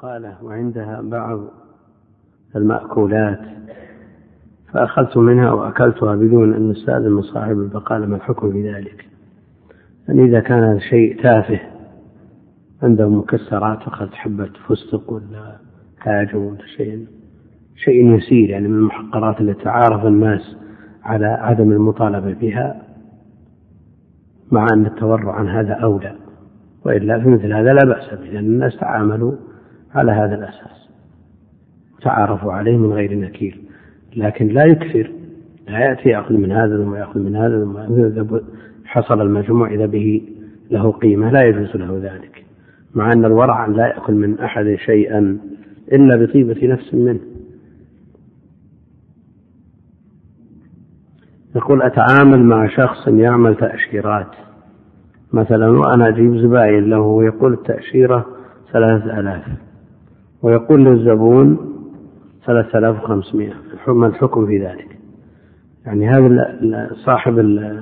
بقالة وعندها بعض المأكولات فأخذت منها وأكلتها بدون أن نستأذن من صاحب البقالة، ما الحكم في ذلك؟ يعني إذا كان شيء تافه عنده مكسرات أخذت حبة فستق ولا كاجو ولا شيء يسير يعني من المحقرات التي تعارف الناس على عدم المطالبة بها، مع أن التورع عن هذا أولى، وإلا في مثل هذا لا بأس به، لأن الناس تعاملوا على هذا الأساس تعارفوا عليه من غير نكير، لكن لا يكثر، لا يأتي يأخذ من هذا ثم يأخذ من هذا ثم إذا حصل المجموع إذا به له قيمة لا يجوز له ذلك، مع أن الورع لا يأكل من أحد شيئا إلا بطيبة نفس منه. يقول أتعامل مع شخص يعمل تأشيرات مثلا وأنا أجيب زبائن له ويقول التأشيرة 3000 ويقول للزبون 3500، ما الحكم في ذلك؟ يعني هذا صاحب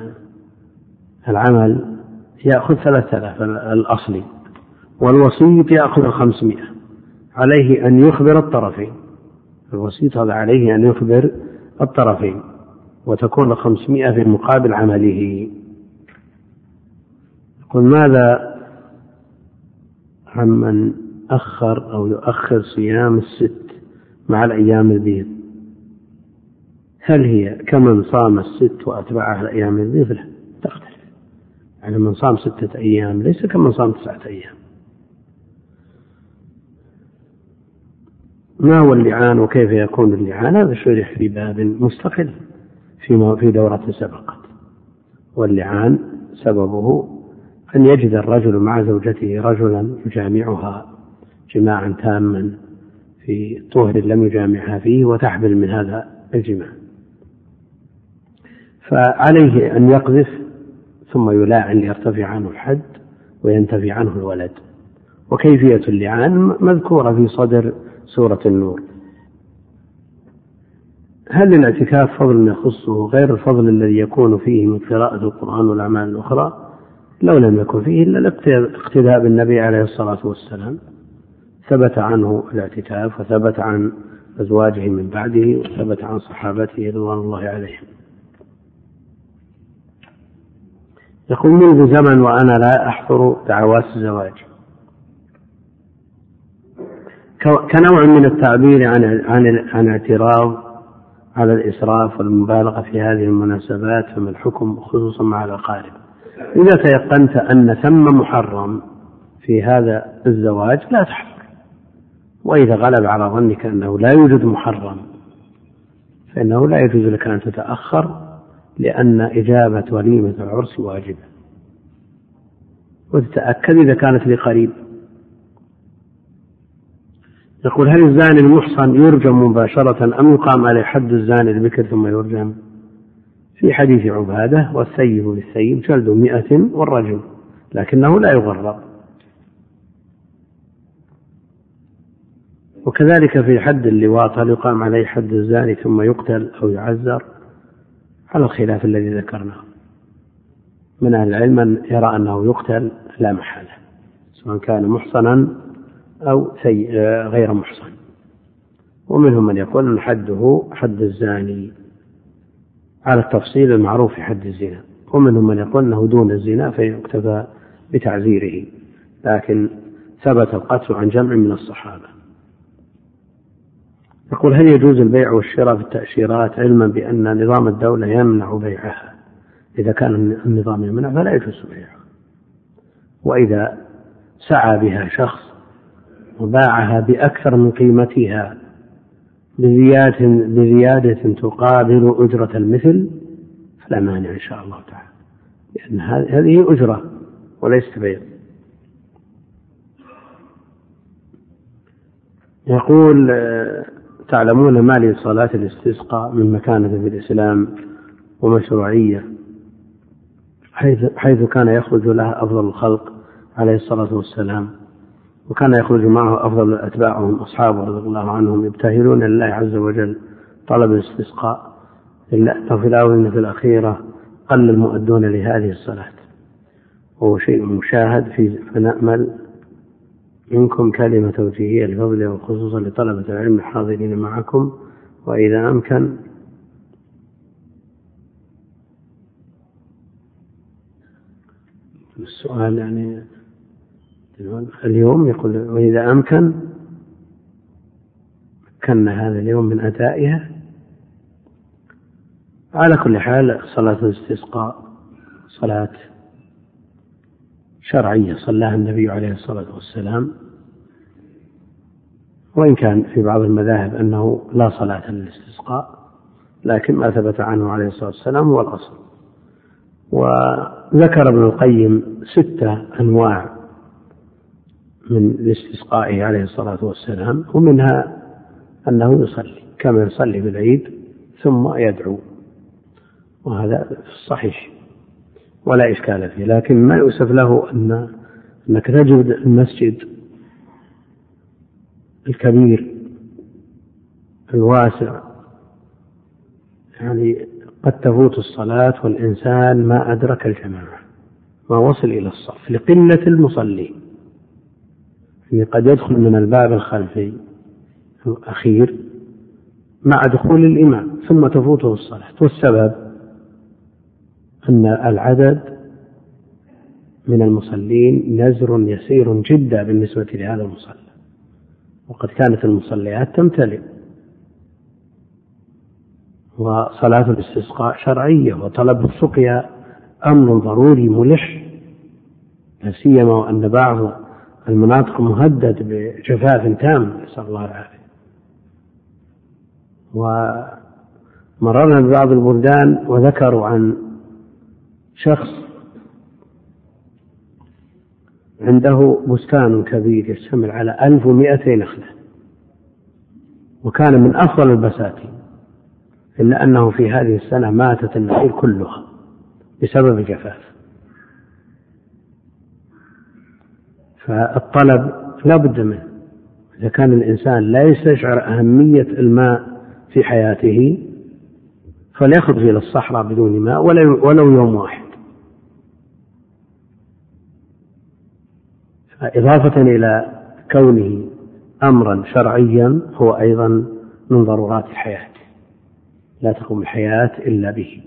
العمل يأخذ 3000 الأصلي والوسيط يأخذ 500، عليه أن يخبر الطرفين، الوسيط هذا عليه أن يخبر الطرفين وتكون 500 في مقابل عمله. يقول ماذا عمن أخر أو يؤخر صيام الست مع الأيام البيض؟ هل هي كمن صام الست وأتبعها الأيام البيض؟ لا تختلف، يعني من صام 6 أيام ليس كمن صام 9 أيام. ما هو اللعان وكيف يكون اللعان؟ هذا شرح في باب مستقل في دورة سبقت. واللعان سببه أن يجد الرجل مع زوجته رجلا يجامعها جماعا تاما في طهر لم يجامعها فيه وتحمل من هذا الجماع، فعليه أن يقذف ثم يلاعن ليرتفع عنه الحد وينتفي عنه الولد. وكيفية اللعان مذكورة في صدر سورة النور. هل للاعتكاف فضل يخصه غير الفضل الذي يكون فيه من قراءة القرآن والأعمال الأخرى؟ لو لم يكن فيه إلا الاقتداء بالنبي عليه الصلاة والسلام، ثبت عنه الاعتكاف وثبت عن أزواجه من بعده وثبت عن صحابته رضوان الله عليهم. يقول منذ زمن وأنا لا أحضر دعوات الزواج كنوع من التعبير عن اعتراض على الإسراف والمبالغة في هذه المناسبات، فما الحكم خصوصا مع الأقارب؟ إذا تيقنت أن ثم محرم في هذا الزواج لا تحضر، وإذا غلب على ظنك أنه لا يوجد محرم فإنه لا يجوز لك أن تتأخر، لأن إجابة وليمة العرس واجبة، وتتأكد إذا كانت لقريب. يقول هل الزاني المحصن يرجم مباشرة أم يقام عليه حد الزاني البكر ثم يرجم؟ في حديث عبادة والثيب بالثيب جلد 100 والرجم، لكنه لا يغرب. وكذلك في حد اللواط هل يقام عليه حد الزاني ثم يقتل أو يعزر؟ على الخلاف الذي ذكرناه. من أهل العلم من يرى أنه يقتل لا محالة سواء كان محصنا أو غير محصن، ومنهم من يقول أن حده حد الزاني على التفصيل المعروف في حد الزنا، ومنهم من يقول أنه دون الزنا فيكتفى بتعزيره، لكن ثبت القتل عن جمع من الصحابة. يقول هل يجوز البيع والشراء في التأشيرات علما بأن نظام الدولة يمنع بيعها؟ إذا كان النظام يمنع فلا يجوز بيعها، وإذا سعى بها شخص وباعها بأكثر من قيمتها بزيادة تقابل أجرة المثل فلا مانع إن شاء الله تعالى، لأن هذه أجرة وليست بيع. يقول تعلمون ما لصلاة الاستسقاء من مكانة في الإسلام ومشروعية، حيث كان يخرج لها أفضل الخلق عليه الصلاة والسلام، وكان يخرج معه أفضل أتباعهم أصحابه رضي الله عنهم يبتهلون لله عز وجل طلب الاستسقاء، في الآونة الأخيرة قل المؤدون لهذه الصلاة، وهو شيء مشاهد فنأمل منكم كلمة توجيهية لفضله وخصوصا لطلبة العلم الحاضرين معكم وإذا أمكن. السؤال يعني اليوم يقول وإذا أمكن مكنا هذا اليوم من أدائها. على كل حال صلاة الاستسقاء صلاة شرعية صلاها النبي عليه الصلاة والسلام، وإن كان في بعض المذاهب أنه لا صلاة للاستسقاء، لكن ما ثبت عنه عليه الصلاة والسلام هو الأصل. وذكر ابن القيم 6 أنواع من الاستسقاء عليه الصلاة والسلام، ومنها أنه يصلي كما يصلي بالعيد ثم يدعو، وهذا صحيح ولا إشكال فيه. لكن ما يؤسف له أنك تجد المسجد الكبير الواسع يعني قد تفوت الصلاة والإنسان ما أدرك الجماعة، ما وصل إلى الصف لقلة المصلين، يعني قد يدخل من الباب الخلفي الأخير مع دخول الإمام ثم تفوته الصلاة، والسبب أن العدد من المصلين نزر يسير جدا بالنسبة لهذا المصلى، وقد كانت المصليات تمتلئ. وصلاة الاستسقاء شرعية، وطلب السقيا أمر ضروري ملح، لا سيما وأن بعض المناطق مهدد بجفاف تام نسأل الله العافية. ومررنا ببعض البلدان وذكروا عن شخص عنده بستان كبير يشتمل على 1200 نخلة، وكان من أفضل البساتين، إلا أنه في هذه السنة ماتت النخيل كلها بسبب الجفاف. فالطلب لا بد منه. إذا كان الإنسان لا يستشعر أهمية الماء في حياته فليخرج إلى الصحراء بدون ماء ولو يوم واحد. إضافة إلى كونه أمرا شرعيا هو أيضا من ضرورات الحياة، لا تقوم الحياة إلا به.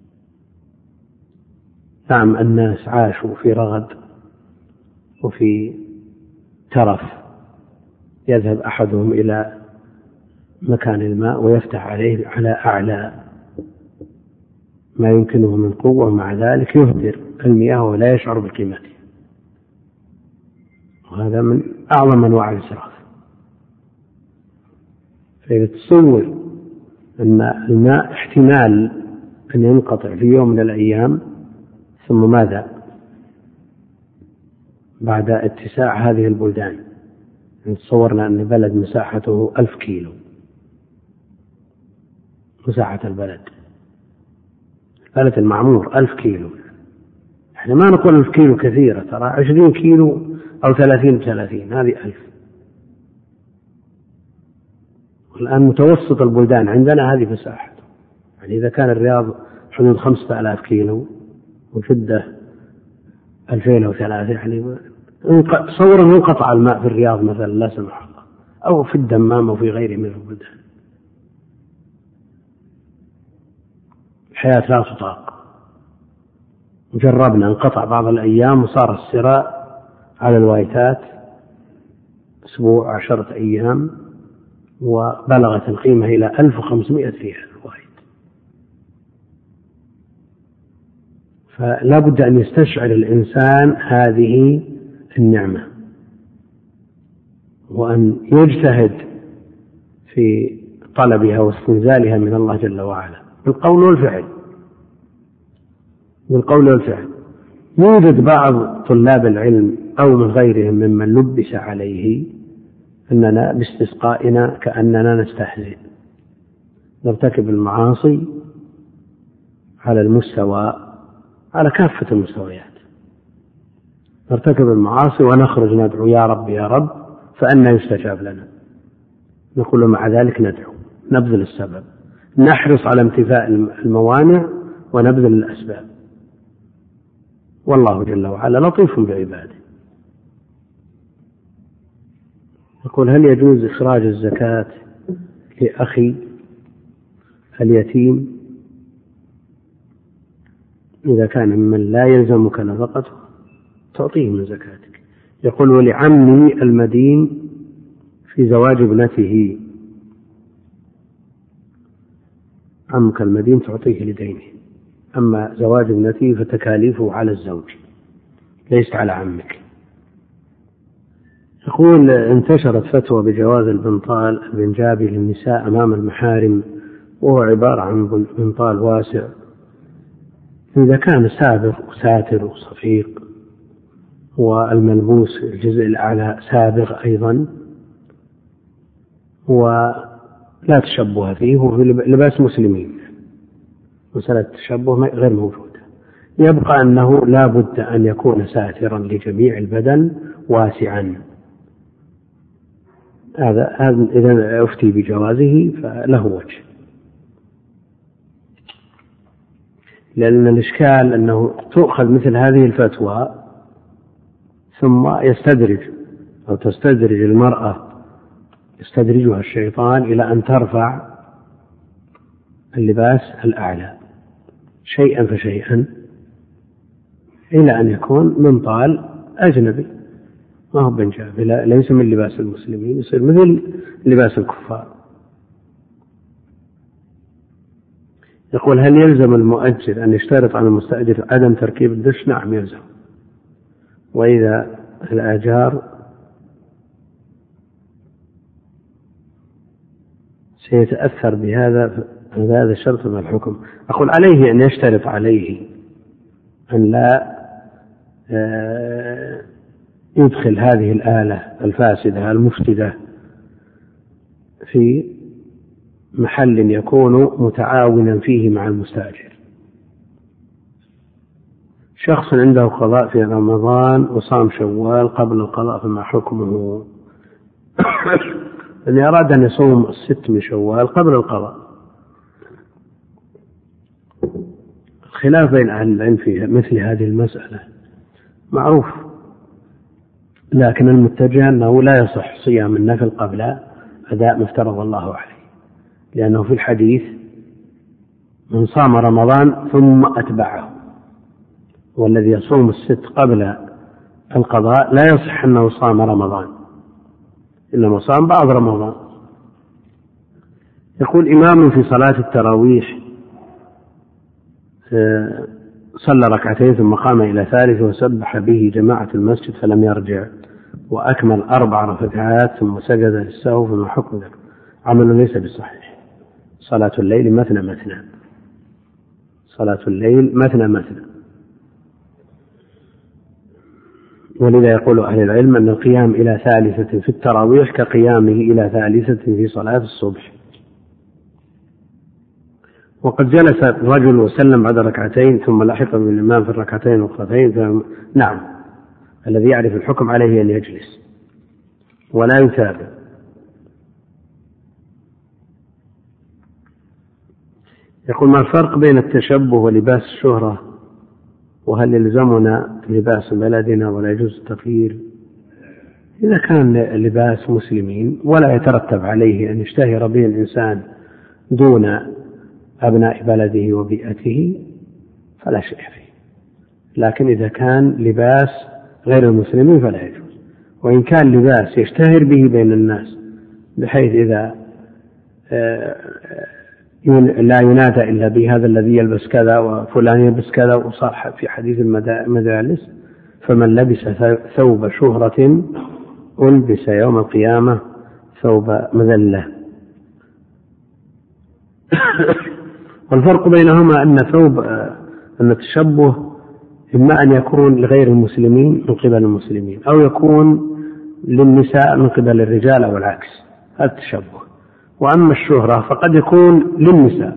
نعم الناس عاشوا في رغد وفي ترف، يذهب أحدهم إلى مكان الماء ويفتح عليه على أعلى ما يمكنه من قوة، ومع ذلك يهدر المياه ولا يشعر بقيمتها، وهذا من أعظم أنواع الإسراف. فإذا تصور أن الماء احتمال أن ينقطع في يوم من الأيام، ثم ماذا بعد اتساع هذه البلدان؟ تصورنا أن بلد مساحته 1000 كيلو، مساحة البلد المعمور 1000 كيلو، احنا ما نقول 1000 كيلو كثيرة، ترى 20 كيلو أو 30 ب30 هذه 1000. والآن متوسط البلدان عندنا هذه مساحته، يعني إذا كان الرياض حدود 5000 كيلو وجدة 2003، يعني تصور أنه انقطع الماء في الرياض مثلا لا سمح الله، أو في الدمام أو في غيره من البلدان، الحياة لا تطاق. جربنا انقطع بعض الأيام وصار السراء على الوايتات أسبوع 10 أيام، وبلغت القيمة إلى 1500 ريال الوايت. فلا بد أن يستشعر الإنسان هذه النعمة، وأن يجتهد في طلبها واستنزالها من الله جل وعلا بالقول والفعل. يوجد بعض طلاب العلم أو من غيرهم ممن لبس عليه أننا باستسقائنا كأننا نستهزئ، نرتكب المعاصي على المستوى، على كافة المستويات، نرتكب المعاصي ونخرج ندعو يا رب يا رب، فأنا يستجاب لنا. نقول مع ذلك ندعو، نبذل السبب، نحرص على امتثاء الموانع ونبذل الأسباب، والله جل وعلا لطيف بعباده. يقول: هل يجوز إخراج الزكاة لأخي اليتيم إذا كان ممن لا يلزمك نفقته تعطيه من زكاتك؟ يقول: ولعمي المدين في زواج ابنته، عمك المدين تعطيه لدينه، أما زواج ابنته فتكاليفه على الزوج ليست على عمك. يقول: انتشرت فتوى بجواز البنطال البنجابي للنساء أمام المحارم، وهو عبارة عن بنطال واسع إذا كان سابغ وساتر وصفيق، والملبوس الجزء الأعلى سابغ أيضا، ولا تشبه فيه، وفي لباس مسلمين مسألة التشبه غير موجودة. يبقى أنه لا بد أن يكون ساترا لجميع البدن واسعا. هذا إذا أفتي بجوازه فله وجه، لأن الإشكال أنه تؤخذ مثل هذه الفتوى ثم يستدرج أو تستدرج المرأة، يستدرجها الشيطان إلى أن ترفع اللباس الأعلى شيئا فشيئا إلى أن يكون منطال أجنبي، ما هو بنجابي، ليس من لباس المسلمين، يصير مثل لباس الكفار. يقول: هل يلزم المؤجر أن يشترط على المستأجر عدم تركيب الدش؟ نعم يلزم. وإذا الآجار سيتأثر بهذا الشرط من الحكم، أقول عليه أن يشترط عليه أن لا يدخل هذه الآلة الفاسدة المفسدة في محل يكون متعاونا فيه مع المستأجر. شخص عنده قضاء في رمضان وصام شوال قبل القضاء فما حكمه؟ أن أراد أن يصوم 6 من شوال قبل القضاء. الخلاف بين أهل العلم في مثل هذه المسألة معروف، لكن المتجه أنه لا يصح صيام النفل قبل أداء ما افترض الله عليه، لأنه في الحديث: من صام رمضان ثم أتبعه، والذي يصوم 6 قبل القضاء لا يصح أنه صام رمضان، إنما صام بعض رمضان. يقول: إمام في صلاة التراويح صلى 2 ثم قام إلى 3 وسبح به جماعة المسجد فلم يرجع، وأكمل 4 ركعات ثم سجد للسهو، فما حكم ذلك؟ عمل ليس بصحيح. صلاة الليل مثنى مثنى، صلاة الليل مثنى مثنى. ولذا يقول أهل العلم أن القيام إلى 3 في التراويح كقيامه إلى 3 في صلاة الصبح. وقد جلس رجل وسلم بعد 2 ثم لحق بالإمام في 2 الأخرتين، نعم، الذي يعرف الحكم عليه أن يجلس ولا يتابع. يقول: ما الفرق بين التشبه ولباس الشهرة؟ وهل يلزمنا لباس بلدنا ولا يجوز التغيير؟ إذا كان لباس مسلمين ولا يترتب عليه أن يشتهر به الإنسان دون أبناء بلده وبيئته فلا شيء فيه، لكن إذا كان لباس غير المسلمين فلا يجوز. وإن كان لباس يشتهر به بين الناس بحيث إذا لا ينادى إلا به هذا الذي يلبس كذا وفلان يلبس كذا، وصار في حديث المجالس: فمن لبس ثوب شهرة ألبس يوم القيامة ثوب مذلة. والفرق بينهما أن التشبه إما أن يكون لغير المسلمين من قبل المسلمين، أو يكون للنساء من قبل الرجال أو العكس، هذا التشبه. وأما الشهرة فقد يكون للنساء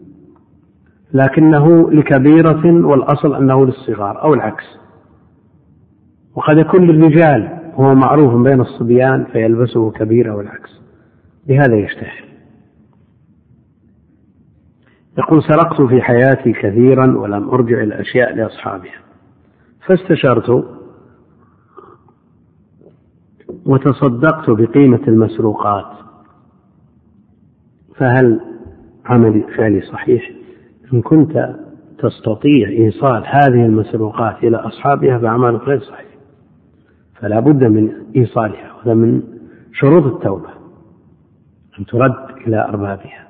لكنه لكبيرة والأصل أنه للصغار، أو العكس. وقد يكون للرجال هو معروف بين الصبيان فيلبسه كبيرة والعكس، لهذا يشتهر. يقول: سرقت في حياتي كثيرا ولم أرجع الأشياء لأصحابها، فاستشرت وتصدقت بقيمة المسروقات، فهل فعلي صحيح؟ إن كنت تستطيع إيصال هذه المسروقات إلى أصحابها فعملك غير صحيح، فلا بد من إيصالها، وهذا من شروط التوبة أن ترد إلى أربابها.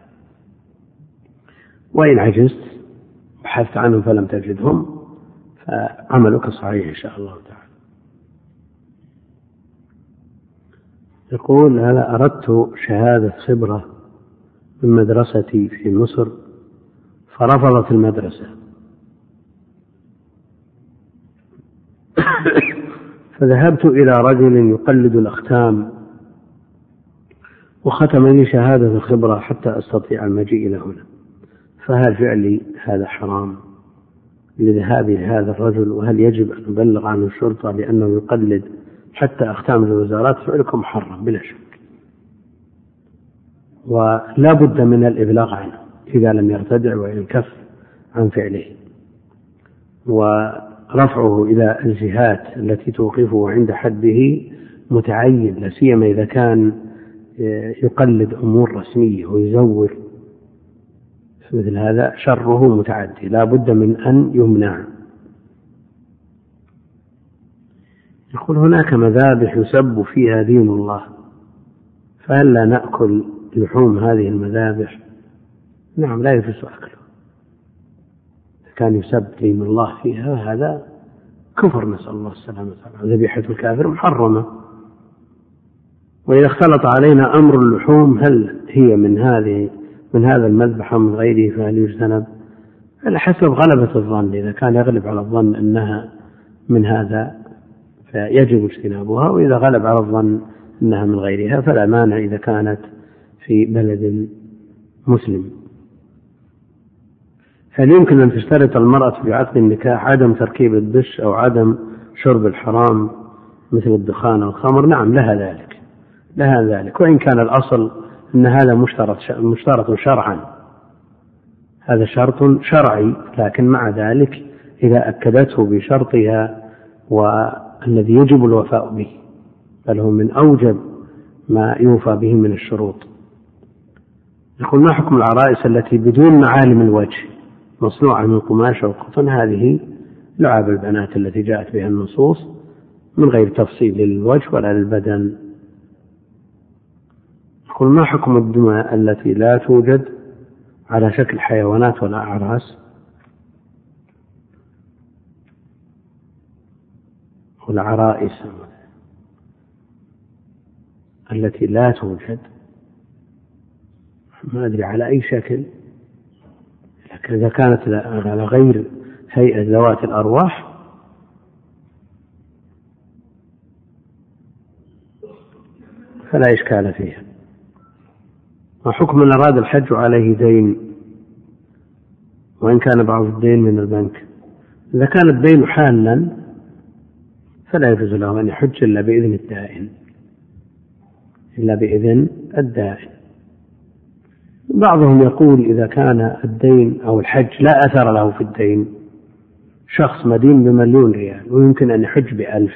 وإن عجزت بحثت عنهم فلم تجدهم فعملك صحيح إن شاء الله تعالى. يقول: هل أردت شهادة خبرة من مدرستي في مصر فرفضت المدرسة فذهبت إلى رجل يقلد الأختام وختم لي شهادة الخبرة حتى أستطيع المجيء إلى هنا، فهل فعلي هذا حرام لذهابي لهذا الرجل؟ وهل يجب أن أبلغ عنه الشرطة لأنه يقلد حتى أختام الوزارات؟ فعلكم محرم بلا شك، ولا بد من الإبلاغ عنه إذا لم يرتدع وينكف عن فعله، ورفعه إلى الجهات التي توقفه عند حده متعين، لا سيما إذا كان يقلد أمور رسمية ويزور، مثل هذا شره متعدي لا بد من أن يمنع. يقول: هناك مذابح يسب فيها دين الله، فهل لا نأكل لحوم هذه المذابح؟ نعم، لا يجوز أكله. كان يسب دين الله فيها هذا كفر، نسأل الله السلامة. ذبيحة الكافر محرمة، وإذا اختلط علينا أمر اللحوم هل هي من هذا المذبح من غيره فهل يجتنب؟ على حسب غلبة الظن، إذا كان يغلب على الظن أنها من هذا فيجب اجتنابها، وإذا غلب على الظن أنها من غيرها فلا مانع إذا كانت في بلد مسلم. هل يمكن أن تشترط المرأة في عقد النكاح عدم تركيب الدش أو عدم شرب الحرام مثل الدخان أو الخمر؟ نعم، لها ذلك، وإن كان الأصل أن هذا مشترط شرعا، هذا شرط شرعي، لكن مع ذلك إذا أكدته بشرطها والذي يجب الوفاء به، بل هو من أوجب ما يوفى به من الشروط. يقول: ما حكم العرائس التي بدون معالم الوجه مصنوعة من قماش أو قطن؟ هذه لعاب البنات التي جاءت بها النصوص من غير تفصيل للوجه ولا للبدن. يقول: ما حكم الدماء التي لا توجد على شكل حيوانات ولا أعراس؟ والعرائس التي لا توجد ما أدري على أي شكل، لكن إذا كانت على غير هيئة ذوات الأرواح فلا إشكال فيها. وحكم من أراد الحج عليه دين وإن كان بعض الدين من البنك؟ إذا كان الدين حالا فلا يجوز له أن يحج إلا بإذن الدائن. بعضهم يقول إذا كان الدين أو الحج لا أثر له في الدين، شخص مدين ب1,000,000 ريال ويمكن أن يحج ب1,000،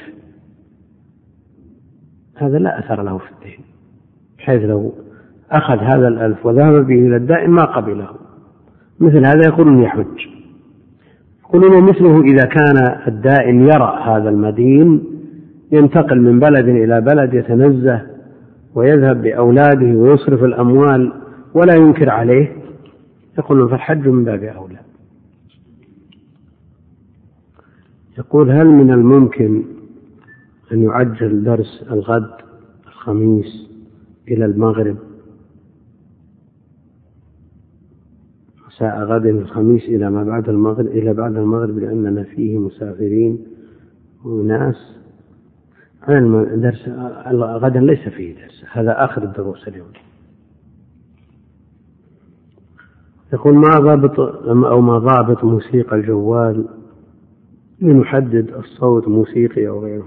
هذا لا أثر له في الدين، بحيث لو أخذ هذا 1,000 وذهب به إلى الدائن ما قبله، مثل هذا يقولون يحج. يقولون مثله إذا كان الدائن يرى هذا المدين ينتقل من بلد إلى بلد يتنزه ويذهب بأولاده ويصرف الأموال ولا ينكر عليه، يقولون فالحج من باب أولى. يقول: هل من الممكن أن يعجل درس الغد الخميس إلى المغرب، مساء غد الخميس إلى بعد المغرب لأننا فيه مسافرين وناس؟ درس غدا ليس فيه درس، هذا آخر الدروس اليوم. يقول: ما ضابط موسيقى الجوال لنحدد الصوت موسيقي أو غيره؟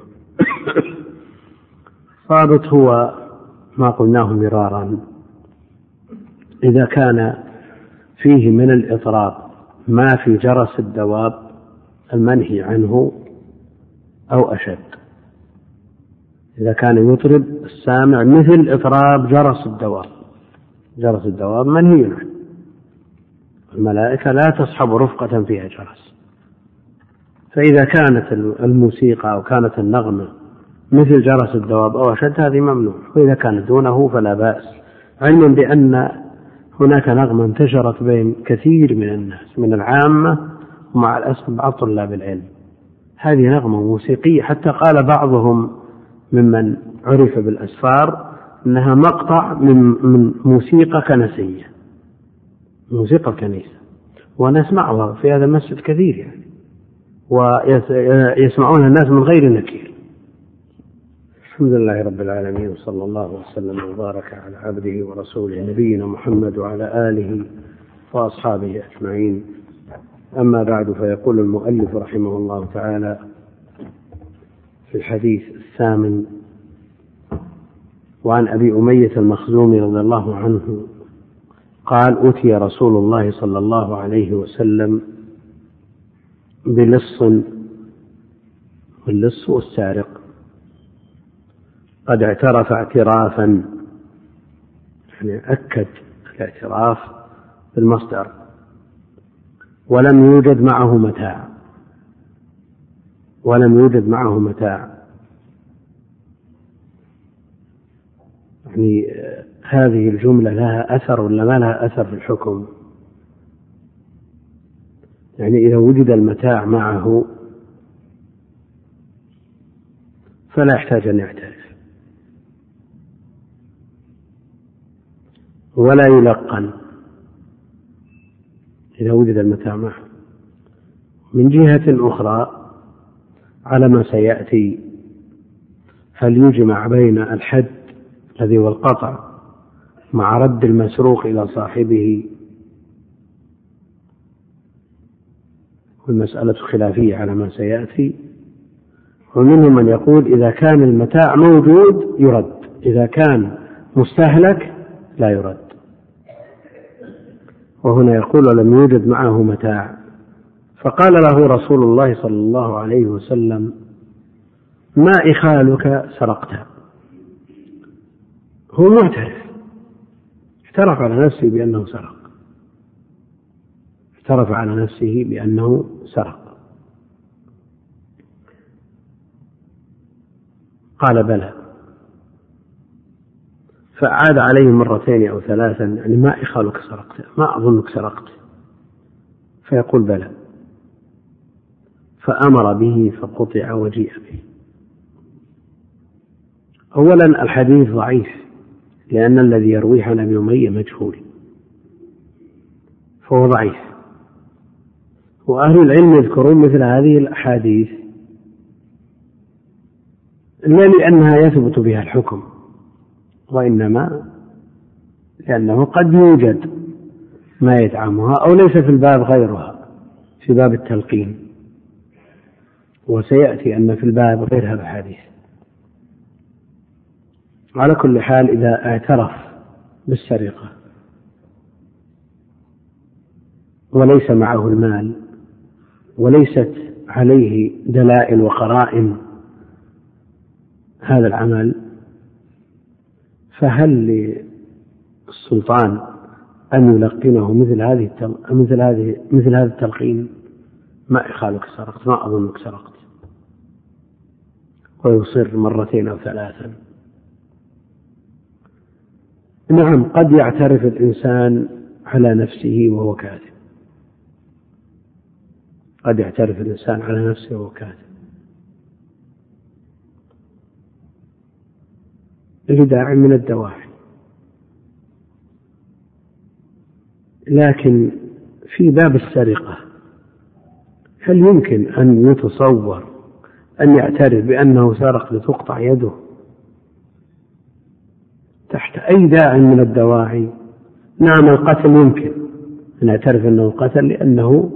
ضابط هو ما قلناه مرارا، إذا كان فيه من الإطراب ما في جرس الدواب المنهي عنه أو أشد، إذا كان يطرب السامع مثل إطراب جرس الدواب. جرس الدواب منهي عنه، الملائكة لا تصحب رفقة فيها جرس. فإذا كانت الموسيقى أو كانت النغمة مثل جرس الدواب أو أشد هذه ممنوع، وإذا كانت دونه فلا بأس، علما بأن هناك نغمة انتشرت بين كثير من الناس من العامة ومع الأسف بعض طلاب العلم، هذه نغمة موسيقية، حتى قال بعضهم ممن عرف بالأسفار أنها مقطع من موسيقى كنسية، موسيقى الكنيسة، ونسمعها في هذا المسجد كثير يعني، ويسمعونها الناس من غير نكير. الحمد لله رب العالمين، وصلى الله وسلم وبارك على عبده ورسوله نبينا محمد وعلى آله وأصحابه أجمعين. أما بعد، فيقول المؤلف رحمه الله تعالى في الحديث 8: وعن أبي أمية المخزومي رضي الله عنه قال: أتي رسول الله صلى الله عليه وسلم بلص، واللص السارق، قد اعترف اعترافا، يعني أكد الاعتراف بالمصدر، ولم يوجد معه متاع، ولم يوجد معه متاع. يعني هذه الجملة لها أثر ولا ما لها أثر في الحكم؟ يعني إذا وجد المتاع معه فلا يحتاج أن يعترف ولا يلقن إذا وجد المتاع معه. من جهة أخرى على ما سيأتي، هل يجمع بين الحد الذي هو القطع مع رد المسروق إلى صاحبه؟ والمسألة خلافية على ما سيأتي، ومنهم من يقول إذا كان المتاع موجود يرد، إذا كان مستهلك لا يرد. وهنا يقول: ولم يوجد معه متاع، فقال له رسول الله صلى الله عليه وسلم: ما إخالك سرقت؟ هو معترف، اعترف على نفسه بأنه سرق، اعترف على نفسه بأنه سرق. قال: بلى. فأعاد عليه مرتين أو ثلاثا: يعني ما إخالك سرقت؟ ما أظنك سرقت. فيقول: بلى. فأمر به فقطع وجيء به. أولا الحديث ضعيف، لأن الذي يرويه عن أبي أمية مجهول، فهو ضعيف. وأهل العلم يذكرون مثل هذه الأحاديث لا لأنها يثبت بها الحكم، وإنما لأنه قد يوجد ما يدعمها، أو ليس في الباب غيرها في باب التلقين، وسيأتي أن في الباب غير هذا الحديث. على كل حال، إذا اعترف بالسرقة وليس معه المال وليست عليه دلائل وقرائن هذا العمل، فهل للسلطان أن يلقنه مثل هذا التلقين؟ ما إخالك سرقت؟ ما أظنك سرقت، ويصر مرتين أو ثلاثا. نعم، قد يعترف الإنسان على نفسه وهو كاذب، قد يعترف الإنسان على نفسه وهو كاذب لداعي من الدواعي، لكن في باب السرقة هل يمكن أن يتصور أن يعترف بأنه سرق لتقطع يده تحت أي داعي من الدواعي؟ نعم، القتل يمكن أن يعترف أنه قتل، لأنه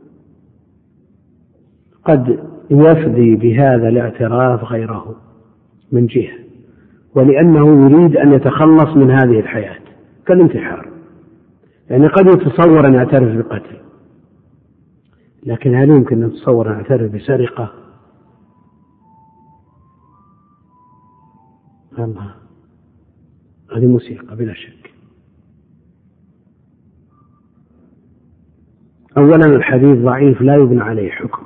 قد يفدي بهذا الاعتراف غيره من جهة، ولأنه يريد أن يتخلص من هذه الحياة كالانتحار، يعني قد يتصور أن يعترف بقتل، لكن هل يمكن أن يتصور أن يعترف بسرقة؟ هذه موسيقى بلا شك. أولا الحديث ضعيف لا يبنى عليه حكم،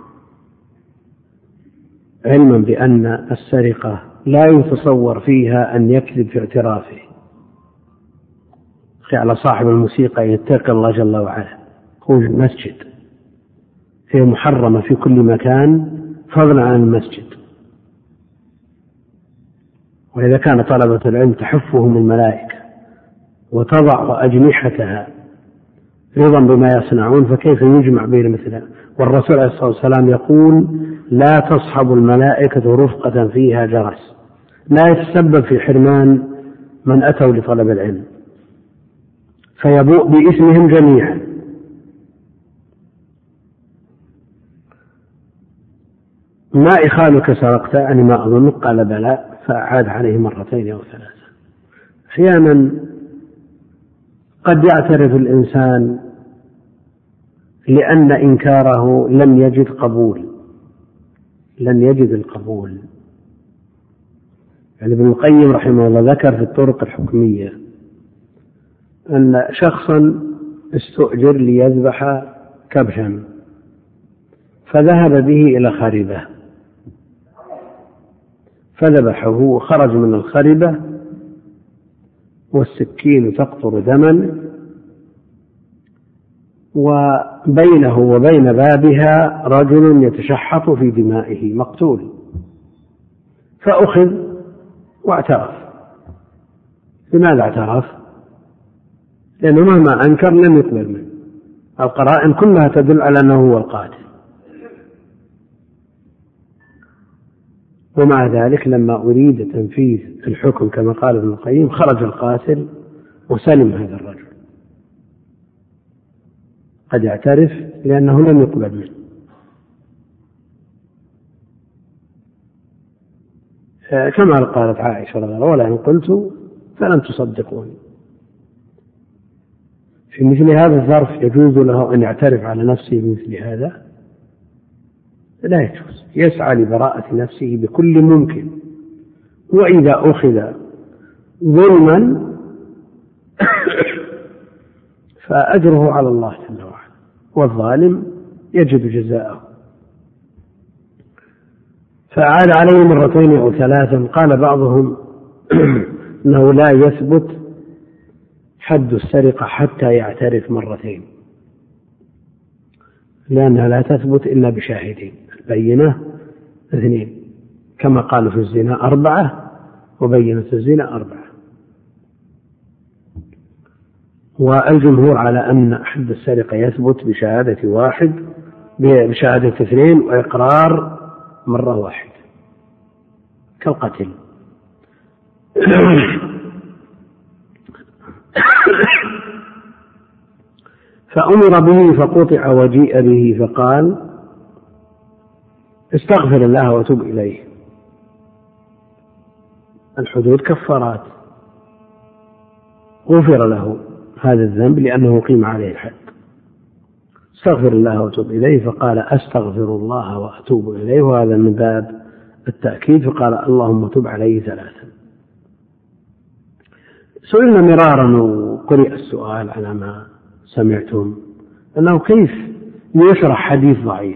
علما بأن السرقة لا يتصور فيها أن يكذب في اعترافه على صاحب الموسيقى يتقي الله جل وعلا. هو مسجد فيه محرمة في كل مكان فضلا عن المسجد، وإذا كان طلبة العلم تحفهم الملائكة وتضع أجنحتها رضا بما يصنعون فكيف يجمع بين مثلها؟ والرسول عليه الصلاة والسلام يقول لا تصحب الملائكة رفقة فيها جرس، لا يتسبب في حرمان من أتوا لطلب العلم فيبوء باسمهم جميعا. ما إخالك سرقت؟ أنا ما أظن. قال بلى، فأعاد عليه مرتين أو ثلاثة. أحيانا قد يعترف الإنسان لأن إنكاره لن يجد القبول. يعني ابن القيم رحمه الله ذكر في الطرق الحكمية أن شخصا استؤجر ليذبح كبشا فذهب به إلى خربة فذبحه وخرج من الخربة والسكين تقطر دما، وبينه وبين بابها رجل يتشحط في دمائه مقتول، فأخذ واعترف. لماذا اعترف؟ لأنه مهما أنكر لم يقبل منه، القرائن كلها تدل على أنه هو القاتل. ومع ذلك لما أريد تنفيذ الحكم كما قال ابن القيم خرج القاتل وسلم هذا الرجل، قد يعترف لأنه لم يقبل منه. كما قالت عائشة رضي الله عنها ولئن قلت فلن تصدقوني. في مثل هذا الظرف يجوز له أن يعترف على نفسه بمثل هذا؟ لا يجوز، يسعى لبراءة نفسه بكل ممكن. وإذا أخذ ظلما فأجره على الله جل وعلا، والظالم يجد جزاءه. فعاد عليه مرتين أو ثلاثا. قال بعضهم أنه لا يثبت حد السرقة حتى يعترف مرتين، لأنها لا تثبت إلا بشاهدين، البينة 2 كما قالوا في الزنا 4 وبينة الزنا 4. والجمهور على أن حد السرقة يثبت بشهادة 1 بشهادة 2 وإقرار مرة واحدة كالقتل. فأمر به فقطع وجيء به فقال استغفر الله وتب إليه. الحدود كفارات، غفر له هذا الذنب لأنه قيم عليه الحد. استغفر الله وتب إليه فقال أستغفر الله وأتوب إليه، وهذا من باب التأكيد. فقال اللهم تب عليه 3. سئلنا مرارا وقرئ السؤال على ما سمعتم أنه كيف يشرح حديث ضعيف.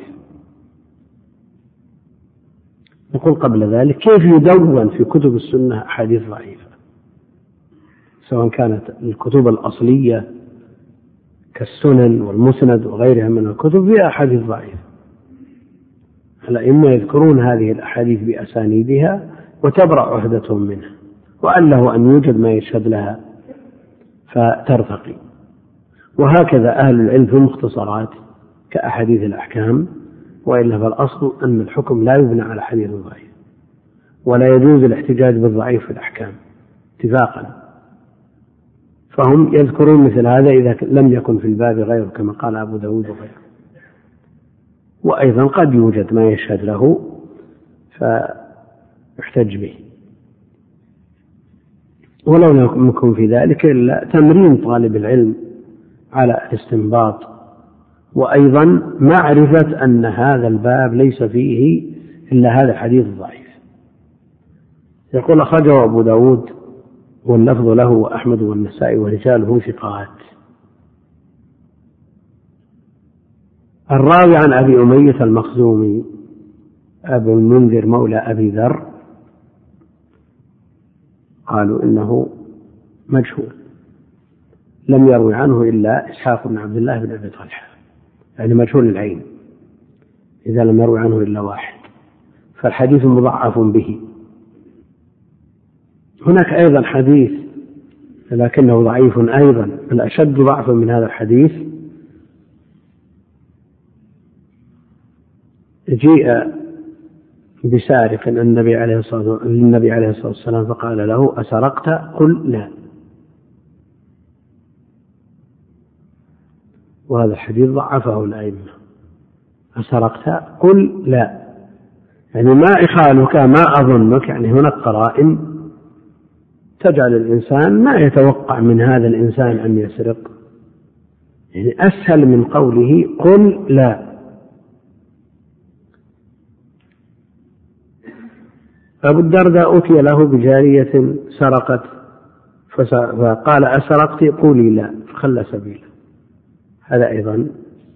نقول قبل ذلك كيف يدون في كتب السنة أحاديث ضعيفة، سواء كانت الكتب الأصلية كالسنن والمسند وغيرها من الكتب فيها أحاديث ضعيفة. الأئمة يذكرون هذه الأحاديث بأسانيدها وتبرأ عهدتهم منها، وأن له أن يوجد ما يشهد لها فترتقي. وهكذا أهل العلم في المختصرات كأحاديث الأحكام، وإلا فالأصل أن الحكم لا يبنى على حديث ضعيف، ولا يجوز الاحتجاج بالضعيف في الأحكام اتفاقا. فهم يذكرون مثل هذا إذا لم يكن في الباب غيره كما قال أبو داود وغيره. وأيضا قد يوجد ما يشهد له فيحتج به، ولو لم يكن في ذلك إلا تمرين طالب العلم على الاستنباط، وأيضا معرفة أن هذا الباب ليس فيه إلا هذا الحديث الضعيف. يقول أخرجه أبو داود واللفظ له وأحمد والنسائي ورجاله ثقات. الراوي عن أبي أمية المخزومي أبو المنذر مولى أبي ذر قالوا إنه مجهول، لم يروي عنه إلا إسحاق بن عبد الله بن أبي طلحة، يعني مجهول العين إذا لم يروي عنه إلا واحد، فالحديث مضعف به. هناك أيضا حديث لكنه ضعيف أيضا، الأشد ضعفا من هذا الحديث، جيء بسارق للنبي عليه الصلاة والسلام فقال له: أسرقت؟ قل لا. وهذا الحديث ضعفه الأئمة. أسرقت؟ قل لا، يعني ما إخالك، ما أظنك، يعني هناك قرائن تجعل الإنسان ما يتوقع من هذا الإنسان أن يسرق، يعني أسهل من قوله قل لا. أبو الدرداء أتي له بجارية سرقت فقال: أسرقت؟ قولي لا، فخلى سبيله. هذا أيضا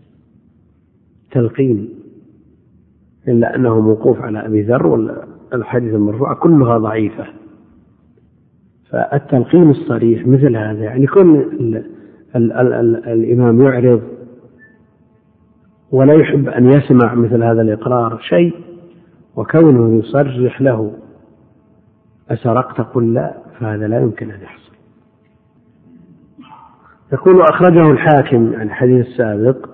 تلقين، إلا أنه موقوف على أبي ذر، والحديث المرفوع كلها ضعيفة. فالتلقين الصريح مثل هذا، يعني كل الإمام يعرض ولا يحب أن يسمع مثل هذا الإقرار شيء، وكونه يصرح له: أسرقت؟ قل لا، فهذا لا يمكن أن يحصل. يقول: أخرجه الحاكم عن الحديث السابق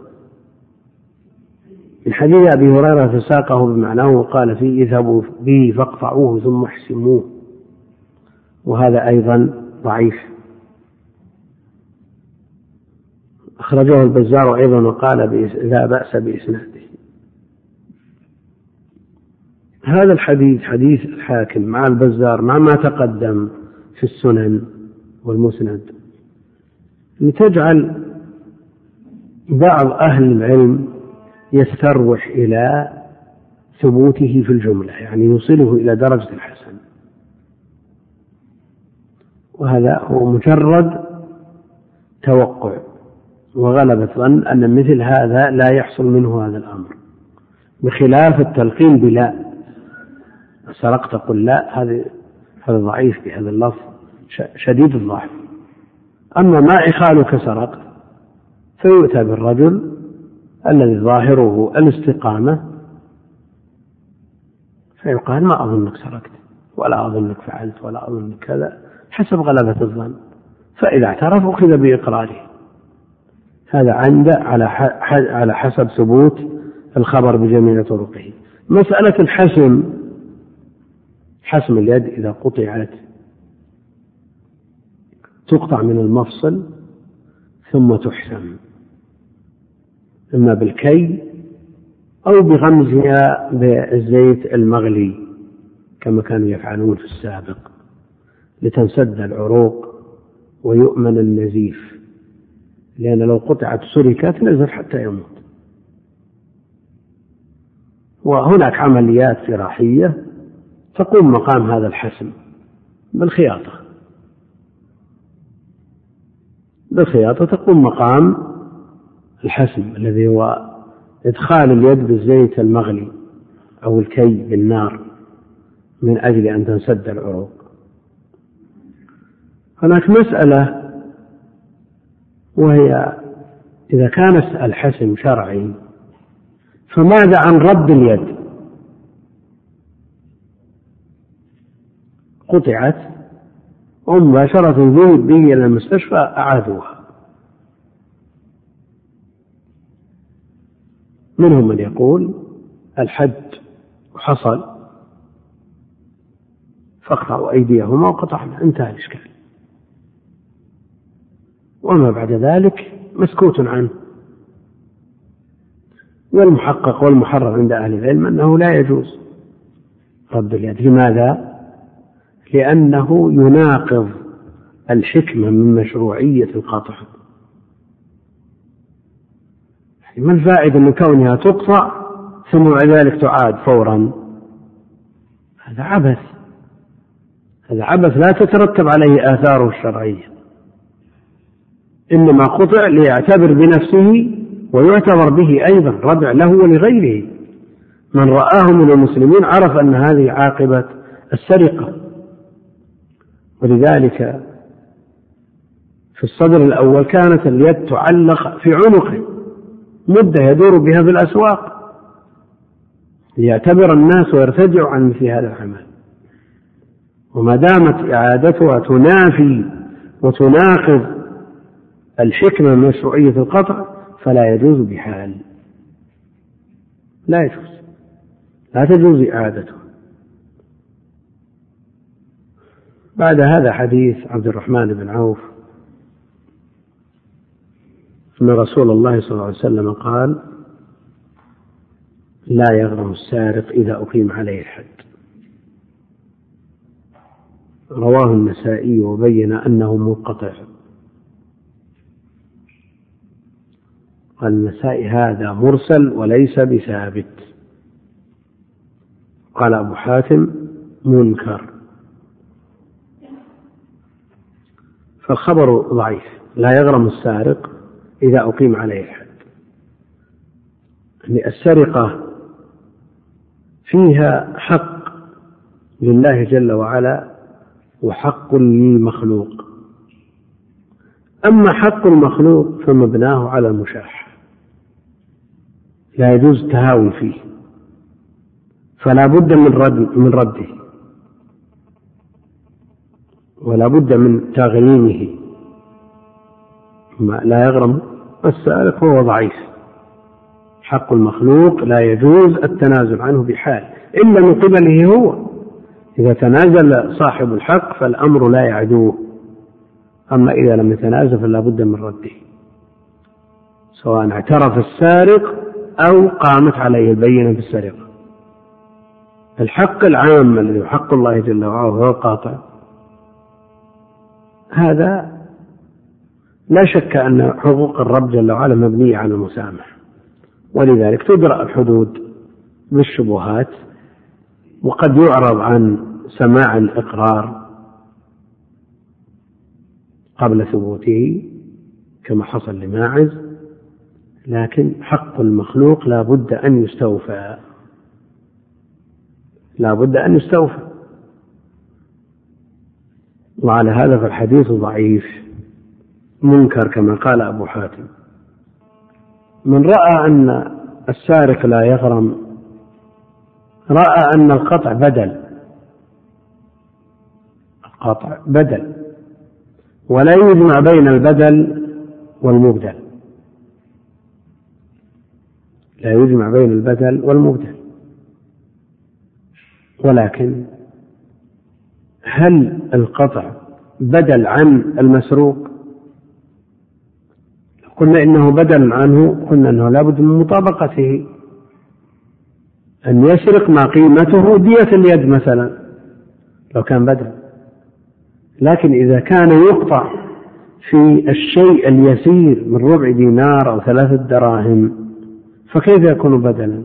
من حديث أبي هريرة فساقه بمعناه وقال فيه: اذهبوا به فاقطعوه ثم احسموه، وهذا أيضا ضعيف. أخرجه البزار أيضا وقال لا بأس بإسناده. هذا الحديث حديث الحاكم مع البزار مع ما تقدم في السنن والمسند لتجعل بعض أهل العلم يستروح إلى ثبوته في الجملة، يعني يوصله إلى درجة الحسن، وهذا هو مجرد توقع وغلبة ظن أن مثل هذا لا يحصل منه هذا الأمر، بخلاف التلقين بلا. سرقت؟ قل لا، هذا ضعيف بهذا اللفظ شديد الضعف. أما ما إخالك سرقت فيؤتى بالرجل الذي ظاهره الاستقامة فيقال: ما أظنك سرقت، ولا أظنك فعلت، ولا أظنك كذا، حسب غلبة الظن. فإذا اعترف أخذ بإقراره. هذا عنده على حسب ثبوت الخبر بجميع طرقه. مسألة حسم اليد إذا قطعت تقطع من المفصل ثم تحسم، إما بالكي أو بغمزها بالزيت المغلي كما كانوا يفعلون في السابق لتنسد العروق ويؤمن النزيف، لأن لو قطعت سركت نزف حتى يموت. وهناك عمليات جراحية تقوم مقام هذا الحسم بالخياطة تقوم مقام الحسم الذي هو إدخال اليد بالزيت المغلي أو الكي بالنار من أجل أن تنسد العروق. هناك مسألة، وهي إذا كان الحسم شرعي فماذا عن رد اليد؟ قطعت ومباشرة ذهب به إلى المستشفى أعادوها. منهم من يقول الحد حصل فاقطعوا أيديهما وقطعنا، انتهى الإشكال، وما بعد ذلك مسكوت عنه. والمحقق والمحرر عند أهل العلم أنه لا يجوز رد اليد. لماذا؟ لأنه يناقض الحكمة من مشروعية القطع. ما الفائدة من كونها تقطع ثم بعد ذلك تعاد فورا؟ هذا عبث. هذا عبث لا تترتب عليه آثاره الشرعية، إنما قطع ليعتبر بنفسه ويعتبر به أيضا ردع له ولغيره. من رآه من المسلمين عرف أن هذه عاقبة السرقة. ولذلك في الصدر الأول كانت اليد تعلق في عنقه مدة يدور بها في الأسواق ليعتبر الناس ويرتدعوا عن مثل هذا العمل. وما دامت إعادتها تنافي وتناقض الحكمة من مشروعية القطع فلا يجوز بحال، لا يجوز، لا تجوز إعادته. بعد هذا حديث عبد الرحمن بن عوف أن رسول الله صلى الله عليه وسلم قال: لا يغرم السارق إذا أقيم عليه الحد. رواه النسائي وبين أنه منقطع. قال النسائي: هذا مرسل وليس بثابت. قال أبو حاتم: منكر. فالخبر ضعيف. لا يغرم السارق إذا أقيم عليه الحد. يعني السرقة فيها حق لله جل وعلا وحق للمخلوق. أما حق المخلوق فمبناه على المشاحة، لا يجوز التهاون فيه، فلا بد من رده ولا بد من تغريمه. لا يغرم السارق هو ضعيف. حق المخلوق لا يجوز التنازل عنه بحال إلا من قبله هو. إذا تنازل صاحب الحق فالأمر لا يعدوه، أما إذا لم يتنازل فلا بد من رده، سواء اعترف السارق أو قامت عليه البينة بالسرقة. الحق العام الذي حق الله جل وعلا وهو القاطع، هذا لا شك أن حقوق الرب جل وعلا مبنية على المسامح، ولذلك تدرأ الحدود بالشبهات، وقد يعرض عن سماع الإقرار قبل ثبوته كما حصل لماعز، لكن حق المخلوق لا بد أن يستوفى، لا بد أن يستوفى. وعلى هذا فالحديث ضعيف منكر كما قال أبو حاتم. من رأى أن السارق لا يغرم رأى أن القطع بدل، القطع بدل، ولا يجمع بين البدل والمبدل، لا يجمع بين البدل والمبدل. ولكن هل القطع بدل عن المسروق؟ قلنا إنه بدل عنه، قلنا أنه لا بد من مطابقته، أن يسرق ما قيمته دية اليد مثلا لو كان بدل. لكن إذا كان يقطع في الشيء اليسير من ربع دينار أو 3 دراهم فكيف يكون بدلا؟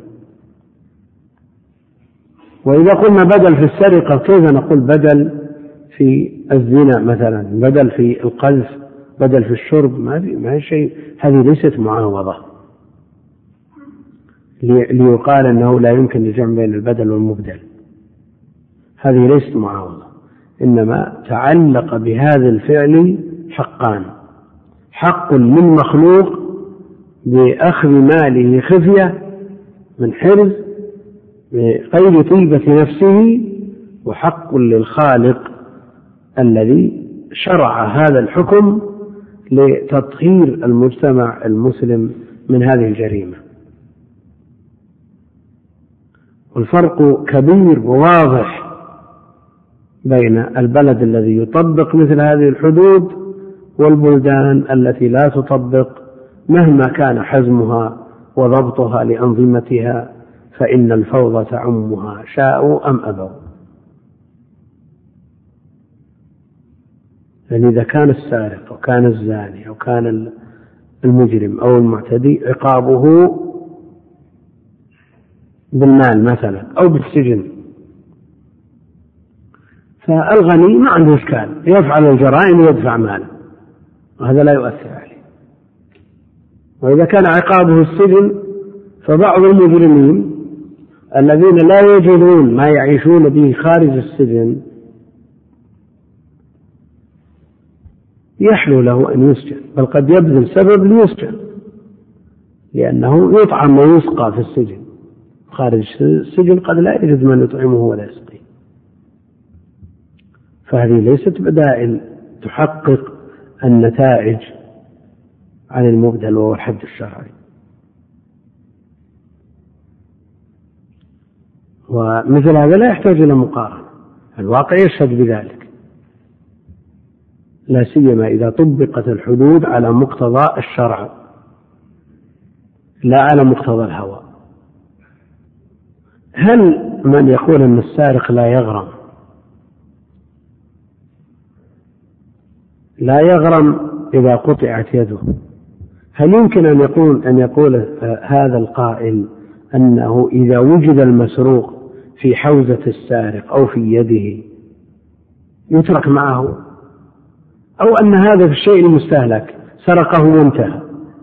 وإذا قلنا بدل في السرقة كيف نقول بدل في الزنا مثلا، بدل في القذف، بدل في الشرب؟ ما في شيء. هذه ليست معاوضة ليقال أنه لا يمكن الجمع بين البدل والمبدل، هذه ليست معاوضة، إنما تعلق بهذا الفعل حقان: حق للمخلوق بأخذ ماله خفية من حرز بغير طيبة نفسه، وحق للخالق الذي شرع هذا الحكم لتطهير المجتمع المسلم من هذه الجريمة. والفرق كبير وواضح بين البلد الذي يطبق مثل هذه الحدود والبلدان التي لا تطبق مهما كان حزمها وضبطها لأنظمتها، فإن الفوضى تعمها شاءوا أم أبوا. يعني إذا كان السارق أو كان الزاني أو كان المجرم أو المعتدي عقابه بالمال مثلا أو بالسجن، فالغني ما عنده إشكال، يفعل الجرائم ويدفع ماله، وهذا لا يؤثر عليه. وإذا كان عقابه السجن فبعض المجرمين الذين لا يجدون ما يعيشون به خارج السجن يحلو له أن يسجن، بل قد يبذل سبب ليسجن، لأنه يطعم ويسقى في السجن. خارج السجن قد لا يجد من يطعمه ولا يسقيه، فهذه ليست بدائل تحقق النتائج عن المبذل وهو الحد الشرعي. ومثل هذا لا يحتاج إلى مقارنة، الواقع يشهد بذلك، لا سيما إذا طبقت الحدود على مقتضى الشرع لا على مقتضى الهوى. هل من يقول أن السارق لا يغرم إذا قطعت يده، هل يمكن أن يقول هذا القائل أنه إذا وجد المسروق في حوزة السارق أو في يده يترك معه، أو أن هذا في الشيء المستهلك سرقه وانتهى؟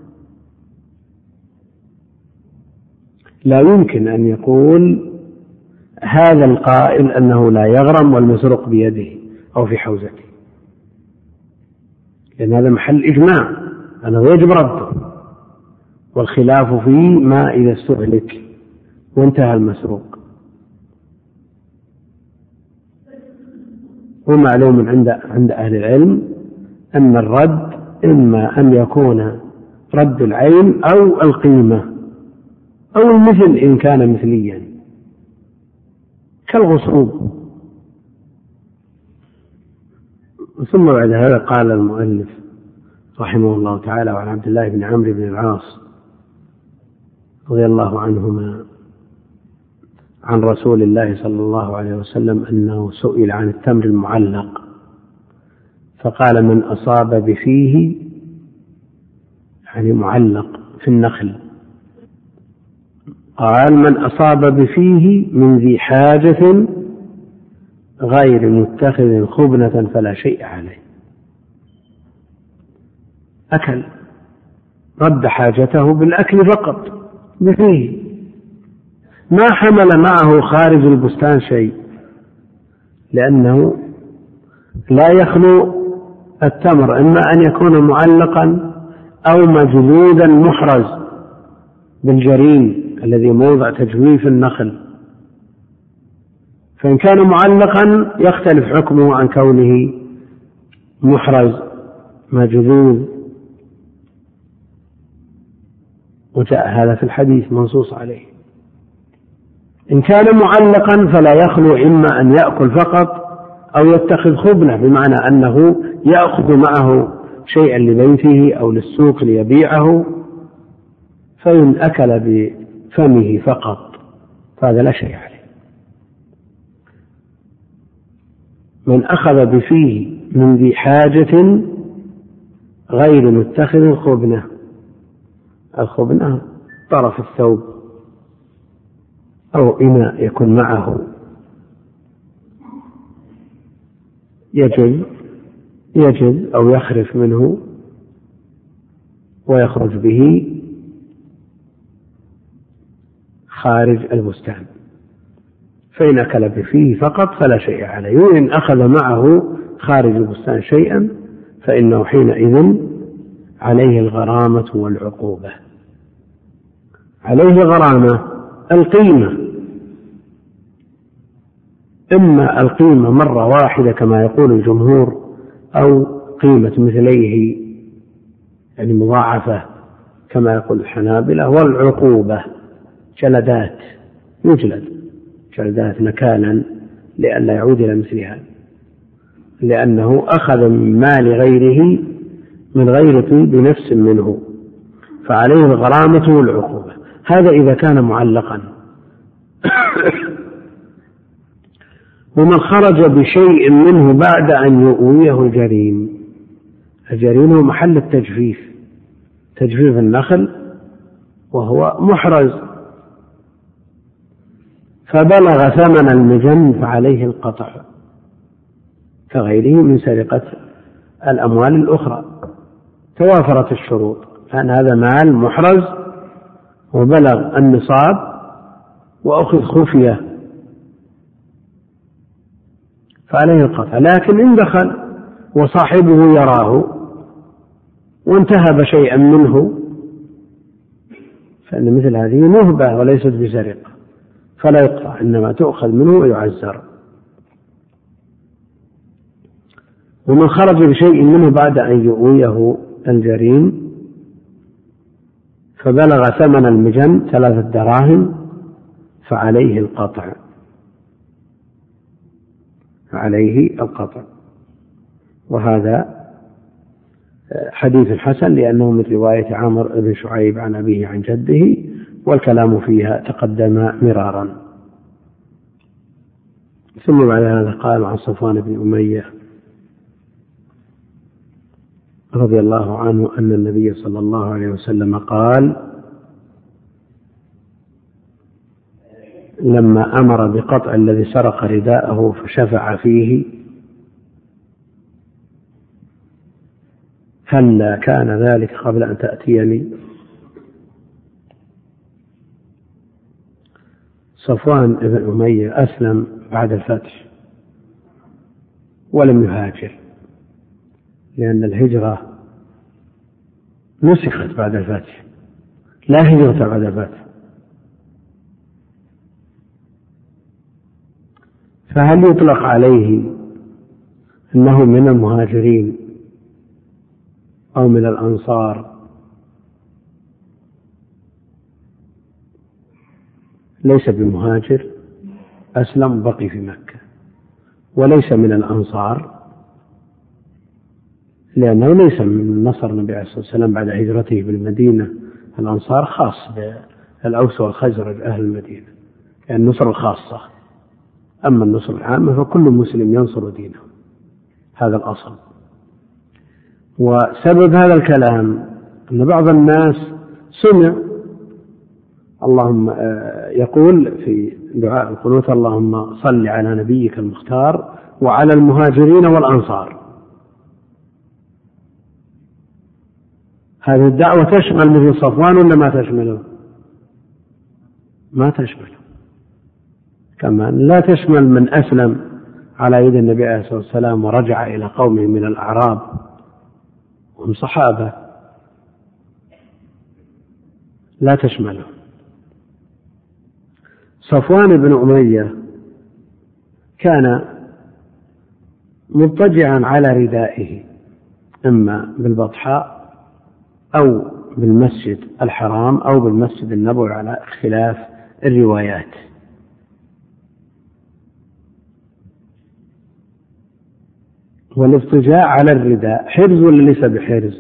لا يمكن أن يقول هذا القائل أنه لا يغرم والمسروق بيده أو في حوزته، لأن هذا محل إجماع أنه يجب رده، والخلاف فيه ما إذا استهلك وانتهى المسروق. ومعلوم عند أهل العلم أن الرد إما أن يكون رد العين أو القيمة أو المثل إن كان مثليا كالغصوب. ثم بعد هذا قال المؤلف رحمه الله تعالى: وعن عبد الله بن عمرو بن العاص رضي الله عنهما عن رسول الله صلى الله عليه وسلم أنه سئل عن التمر المعلق فقال: من أصاب بفيه، يعني معلق في النخل، قال: من أصاب بفيه من ذي حاجة غير متخذ خبنة فلا شيء عليه. أكل، رد حاجته بالأكل فقط بفيه، ما حمل معه خارج البستان شيء، لأنه لا يخلو التمر إما أن يكون معلقا أو مجلودا محرز بالجرين الذي موضع تجويف النخل، فإن كان معلقا يختلف حكمه عن كونه محرز مجلود، وجاء هذا في الحديث منصوص عليه. إن كان معلقا فلا يخلو إما أن يأكل فقط أو يتخذ خبنة، بمعنى أنه يأخذ معه شيئا لبيته أو للسوق ليبيعه، فإن أكل بفمه فقط فهذا لا شيء عليه. من أخذ بفيه من ذي حاجة غير متخذ خبنة، الخبنة طرف الثوب أو إناء يكون معه يجز أو يخرف منه ويخرج به خارج البستان، فإن أكل بفيه فقط فلا شيء عليه، وإن أخذ معه خارج البستان شيئا فإنه حينئذ عليه الغرامة والعقوبة. عليه غرامة القيمة، إما القيمة مرة واحدة كما يقول الجمهور، أو قيمة مثليه يعني مضاعفة كما يقول الحنابلة، والعقوبة جلدات، يجلد جلدات نكالا لئلا يعود إلى مثل هذا، لأنه أخذ من مال غيره من غير طيب نفس منه، فعليه الغرامة والعقوبة. هذا إذا كان معلقا. ومن خرج بشيء منه بعد أن يؤويه الجريم، الجريم هو محل التجفيف، تجفيف النخل وهو محرز، فبلغ ثمن المجن فعليه القطع، كغيره من سرقة الأموال الأخرى. توافرت الشروط، لأن هذا مال محرز وبلغ النصاب وأخذ خفية فعليه القطع. لكن إن دخل وصاحبه يراه وانتهب شيئا منه فإن مثل هذه نهبة وليست بسرقة فلا يقطع، إنما تؤخذ منه ويعزر. ومن خرج بشيء منه بعد أن يؤويه الجريم فبلغ ثمن المجن 3 دراهم فعليه القطع، وهذا حديث حسن لأنه من رواية عمرو بن شعيب عن أبيه عن جده، والكلام فيها تقدم مرارا. ثم بعد هذا قال عن صفوان بن أمية رضي الله عنه أن النبي صلى الله عليه وسلم قال لما أمر بقطع الذي سرق رداءه فشفع فيه هل كان ذلك قبل أن تأتيني؟ صفوان بن أمية أسلم بعد الفتح ولم يهاجر، لأن الهجرة نسخت بعد الفتح، لا هجرة بعد الفتح. فهل يطلق عليه أنه من المهاجرين أو من الأنصار؟ ليس بمهاجر، أسلم بقي في مكة، وليس من الأنصار لأنه ليس من نصر النبي عليه الصلاة والسلام بعد هجرته بالمدينة. الأنصار خاص بالأوس والخزرج أهل المدينة، يعني النصر الخاصة، أما النصر العامة فكل مسلم ينصر دينه، هذا الأصل. وسبب هذا الكلام أن بعض الناس سمع اللهم يقول في دعاء القنوت اللهم صل على نبيك المختار وعلى المهاجرين والأنصار. هذه الدعوة تشمل مثل صفوان ولا ما تشمله؟ ما تشمله. كمان لا تشمل من أسلم على يد النبي عليه الصلاة والسلام ورجع إلى قومه من الأعراب وهم صحابة، لا تشمله. صفوان بن أمية كان مضطجعا على ردائه إما بالبطحاء أو بالمسجد الحرام أو بالمسجد النبوي على اختلاف الروايات. والاضطجاع على الرداء حرز ولا ليس بحرز؟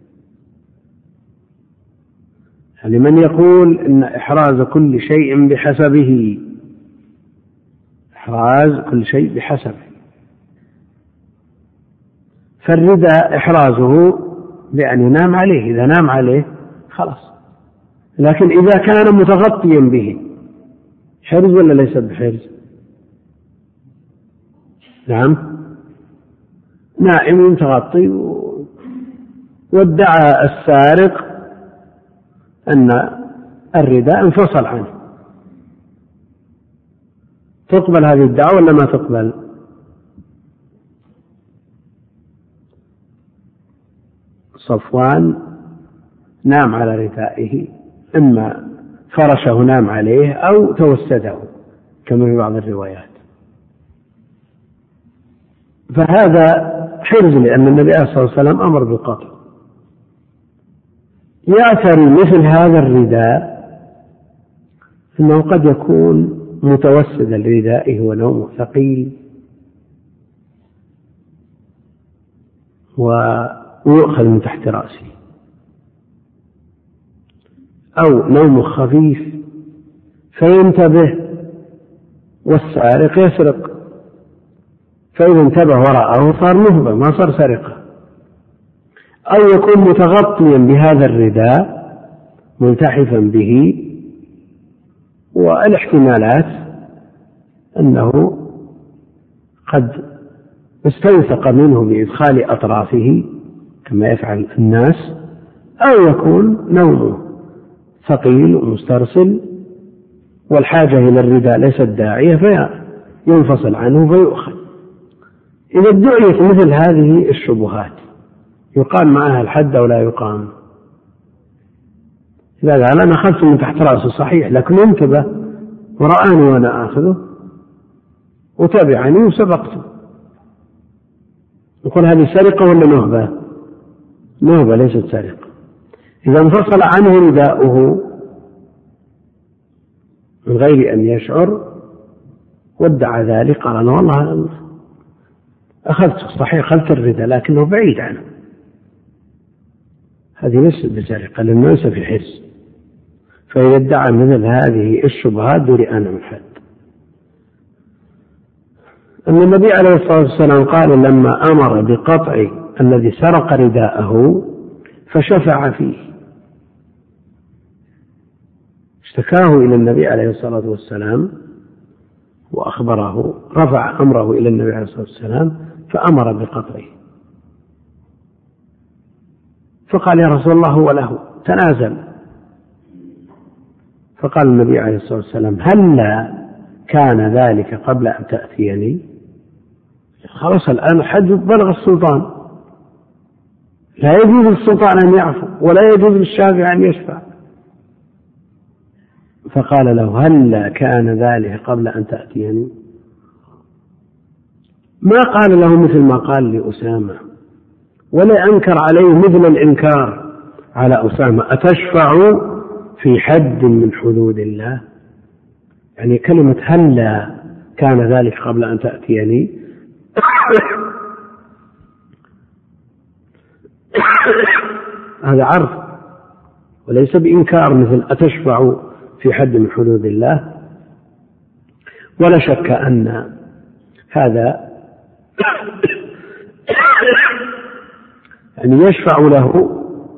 يعني من يقول إن إحراز كل شيء بحسبه، إحراز كل شيء بحسبه، فالرداء إحرازه بأن ينام عليه، إذا نام عليه خلاص. لكن إذا كان متغطيا به حرز ولا ليس بحرز؟ نعم، نائم متغطي، وادعى السارق أن الرداء انفصل عنه، تقبل هذه الدعوة ولا ما تقبل؟ صفوان نام على ردائه، إما فرشه نام عليه أو توسده كما في بعض الروايات، فهذا حرز لأن النبي صلى الله عليه وسلم أمر بالقطع. يعتري مثل هذا الرداء أنه قد يكون متوسد الرداء ونومه ثقيل ويؤخذ من تحت رأسه، أو نومه خفيف فينتبه والسارق يسرق، فإذا انتبه وراءه صار نهبة ما صار سرقة. أو يكون متغطيا بهذا الرداء ملتحفا به، والاحتمالات أنه قد استوثق منه بإدخال أطرافه كما يفعل الناس، أو يكون نومه ثقيل ومسترسل والحاجة إلى الرداء ليست داعية فينفصل عنه فيؤخذ. إذا ادعيت مثل هذه الشبهات يقام معها الحد أو لا يقام؟ إذا قال أنا أخذت من تحت رأسه صحيح لكن انتبه ورآني وأنا آخذه وتبعني وسبقته، يقول هذه سرقة ولا نهبة؟ نهبة ليست سرقة. إذا انفصل عنه رداؤه من غير أن يشعر وادعى ذلك، قال أنا والله أخذت صحيح أخذت الرداء لكنه بعيد عنه، هذه ليست بسرقة لأنه ليس في حس. فإذا ادعى مثل هذه الشبهات درئ من الحد. أن النبي عليه الصلاة والسلام قال لما أمر بقطع الذي سرق رداءه فشفع فيه، اشتكاه إلى النبي عليه الصلاة والسلام وأخبره، رفع أمره إلى النبي عليه الصلاة والسلام فأمر بقطعه، فقال يا رسول الله هو له تنازل. فقال النبي عليه الصلاة والسلام هل كان ذلك قبل أن تأتيني؟ خلاص الآن الحد بلغ السلطان، لا يجوز للسلطان أن يعفو ولا يجوز للشافع أن يشفع. فقال له هل كان ذلك قبل أن تأتيني؟ ما قال له مثل ما قال لأسامة، ولا أنكر عليه مثل الإنكار على أسامة أتشفع في حد من حدود الله؟ يعني كلمة هل كان ذلك قبل أن تأتيني هذا عرف وليس بإنكار مثل أتشفع في حد من حدود الله. ولا شك أن هذا يعني يشفع له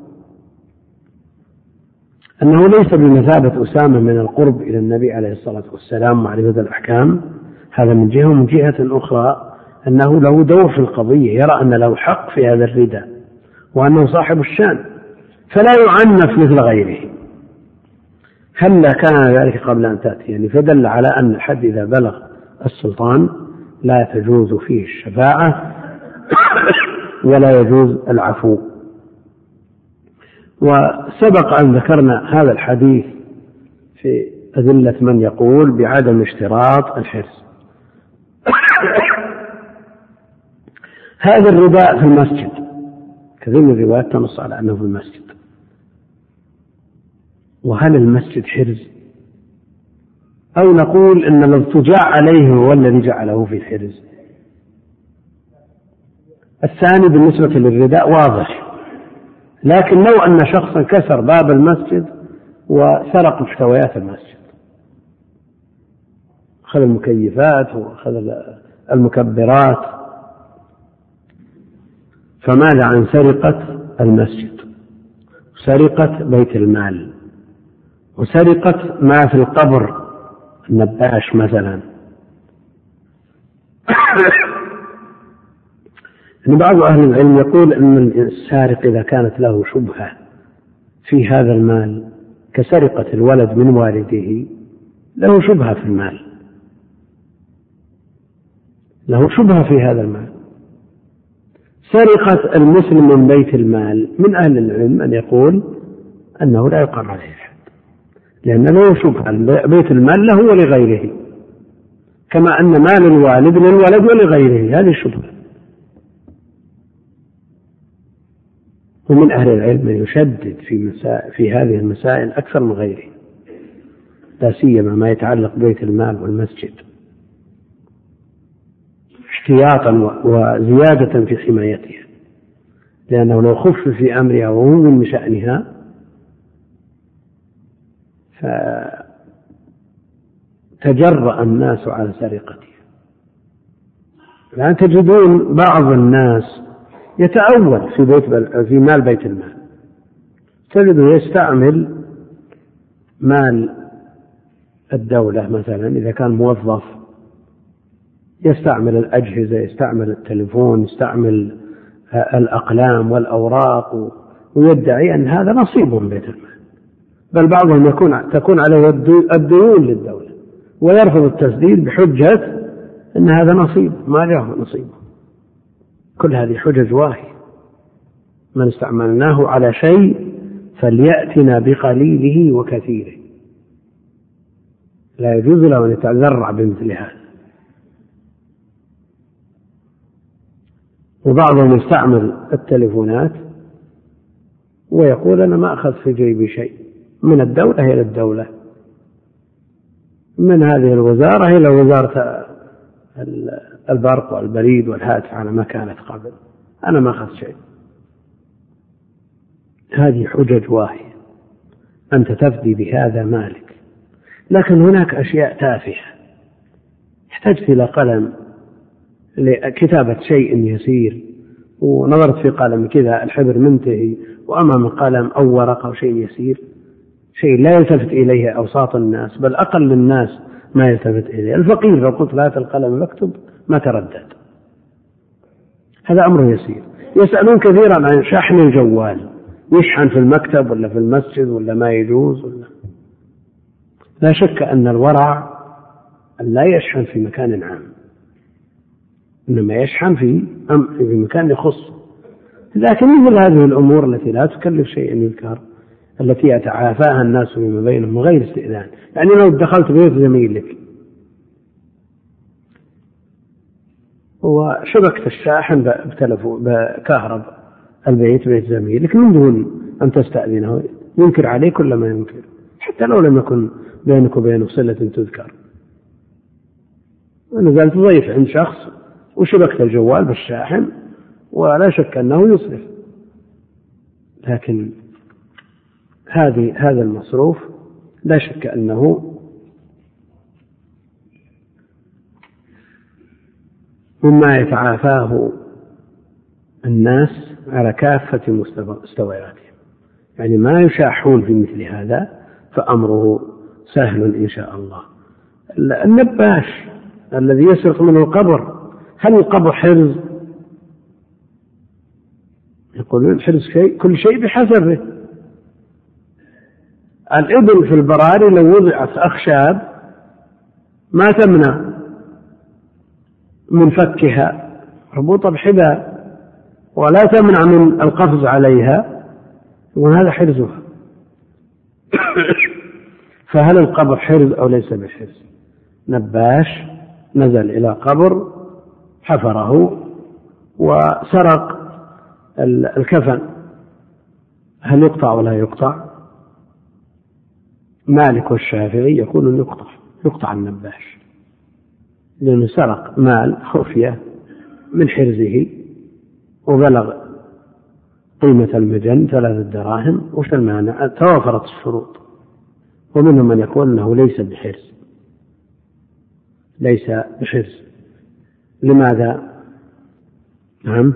أنه ليس بمثابة أسامة من القرب إلى النبي عليه الصلاة والسلام معرفة الأحكام، هذا من جهة، ومن جهة أخرى أنه له دور في القضية، يرى أن له حق في هذا الرداء وأنه صاحب الشان فلا يعنف مثل غيره. هل كان ذلك قبل أن تأتي يعني فدل على أن الحد إذا بلغ السلطان لا تجوز فيه الشفاعة ولا يجوز العفو. وسبق أن ذكرنا هذا الحديث في أدلة من يقول بعدم اشتراط الحرص. هذا الرداء في المسجد كثير من الروايات تنص على أنه في المسجد، وهل المسجد حرز أو نقول أن الاضطجاع عليه هو الذي جعله في الحرز؟ الثاني بالنسبة للرداء واضح، لكن لو أن شخصا كسر باب المسجد وسرق محتويات المسجد، أخذ المكيفات وأخذ المكبرات، فماذا عن سرقة المسجد، سرقة بيت المال، وسرقة ما في القبر النباش مثلا؟ إن بعض أهل العلم يقول أن السارق إذا كانت له شبهة في هذا المال كسرقة الولد من والده، له شبهة في المال، له شبهة في هذا المال. سرقة المسلم من بيت المال من أهل العلم أن يقول أنه لا يقام عليه الحد، لأن له شبهة، بيت المال له ولغيره، كما أن مال الوالد للولد ولغيره، هذه الشبهة. ومن أهل العلم من يشدد في هذه المسائل أكثر من غيره، لا سيما ما يتعلق ببيت المال والمسجد، احتياطا وزيادة في حمايتها، لأنه لو خف في أمرها وهو من شأنها فتجرأ الناس على سرقتها. الآن تجدون بعض الناس يتأول في مال بيت المال، تجده يستعمل مال الدولة مثلا إذا كان موظف يستعمل الأجهزة، يستعمل التليفون، يستعمل الأقلام والأوراق، ويدعي أن هذا نصيب من بيت المال، بل بعضهم تكون عليه الديون للدولة ويرفض التسديد بحجة أن هذا نصيب ما له نصيبه. كل هذه حجج واهية. من استعملناه على شيء فليأتنا بقليله وكثيره، لا يجوز له أن يتذرع بمثل هذا. وبعضهم يستعمل التليفونات ويقول أنا ما أخذ في جيبي شيء، من الدولة إلى الدولة، من هذه الوزارة إلى وزارة البرق والبريد والهاتف على ما كانت قبل، أنا ما أخذ شيء. هذه حجج واهية، أنت تفدي بهذا مالك. لكن هناك أشياء تافهة، احتجت إلى قلم لكتابة شيء يسير، ونظرت في قلم كذا الحبر منتهي، وأمام قلم أو ورقة أو شيء يسير، شيء لا يلتفت إليه أوساط الناس، بل أقل الناس ما يلتفت إليه. الفقير لو قلت لا القلم مكتب ما تردد، هذا أمر يسير. يسألون كثيرا عن شحن الجوال، يشحن في المكتب ولا في المسجد ولا ما يجوز ولا. لا شك أن الورع أن لا يشحن في مكان عام، إنما يشحن في مكان يخص. لكن مثل هذه الأمور التي لا تكلف شيئا يذكر، التي يتعافاها الناس فيما بينهم غير استئذان، يعني لو دخلت بيت زميلك وشبكت الشاحن بكهرب البيت بيت زميلك من دون أن تستأذنه، ينكر عليه كل ما ينكر، حتى لو لم يكن بينك وبينه صلة تذكر. نزلت ضيف عند شخص وشبكت الجوال بالشاحن، ولا شك أنه يصرف، لكن هذا المصروف لا شك أنه مما يتعافاه الناس على كافة مستوياتهم، يعني ما يشاحون في مثل هذا فأمره سهل إن شاء الله. النباش الذي يسرق منه القبر، هل القبر حرز؟ يقولون حرز كل شيء بحسبه. الإبل في البراري لو وضعت أخشاب ما تمنع من فكها، ربوطة بحذاء، ولا تمنع من القفز عليها، وهذا حرزها. فهل القبر حرز أو ليس بحرز؟ نباش نزل إلى قبر حفره وسرق الكفن، هل يقطع ولا يقطع؟ مالك والشافعي يقولون يقطع النباش، لأنه سرق مال خفية من حرزه وبلغ قيمة المجن 3 دراهم، وش المانع؟ توافرت الشروط. ومنهم من يقول أنه ليس بحرز، ليس بحرز. لماذا؟ نعم،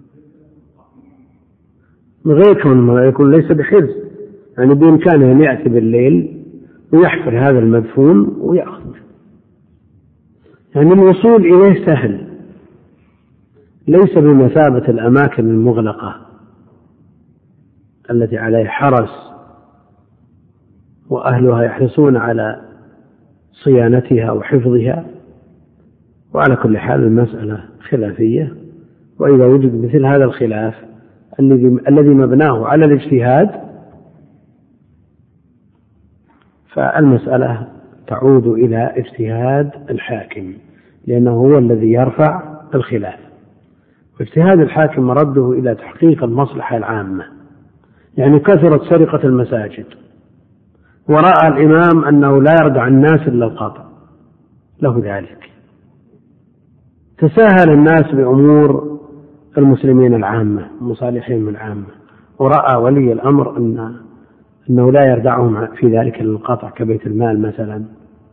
من غير كون يقول ليس بحرز، يعني بإمكانه أن يأتي بالليل ويحفر هذا المدفون ويأخذ، يعني الوصول إليه سهل، ليس بمثابة الأماكن المغلقة التي عليها حرس وأهلها يحرصون على صيانتها وحفظها. وعلى كل حال المسألة خلافية، وإذا وجد مثل هذا الخلاف الذي مبناه على الاجتهاد، فالمسألة تعود إلى اجتهاد الحاكم، لأنه هو الذي يرفع الخلاف. واجتهاد الحاكم مرده إلى تحقيق المصلحة العامة، يعني كثرت سرقة المساجد ورأى الإمام أنه لا يردع الناس إلا القاطع له ذلك، تساهل الناس بأمور المسلمين العامة مصالحهم العامة، ورأى ولي الأمر أنه لا يردعهم في ذلك القطع كبيت المال مثلا.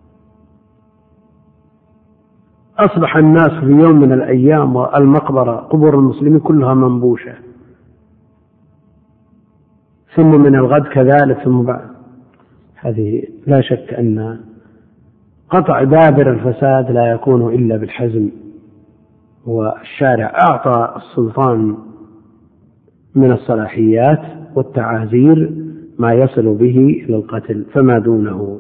أصبح الناس في يوم من الأيام والمقبرة قبور المسلمين كلها منبوشة، ثم من الغد كذلك، ثم بعد. هذه لا شك أن قطع دابر الفساد لا يكون إلا بالحزم، والشارع أعطى السلطان من الصلاحيات والتعازير ما يصل به إلى القتل فما دونه.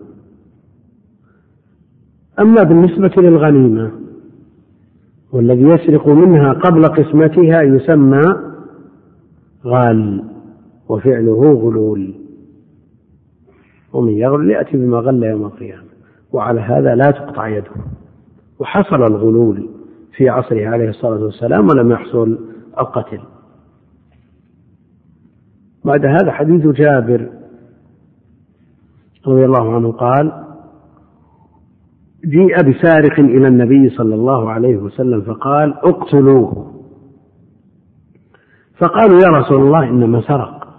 أما بالنسبة للغنيمة والذي يسرق منها قبل قسمتها يسمى غال، وفعله غلول، ومن يغل يأتي بما غل يوم القيامة، وعلى هذا لا تقطع يده. وحصل الغلول في عصره عليه الصلاة والسلام ولم يحصل القتل. بعد هذا حديث جابر رضي الله عنه قال: جيء بسارق إلى النبي صلى الله عليه وسلم فقال: اقتلوه. فقالوا: يا رسول الله إنما سرق.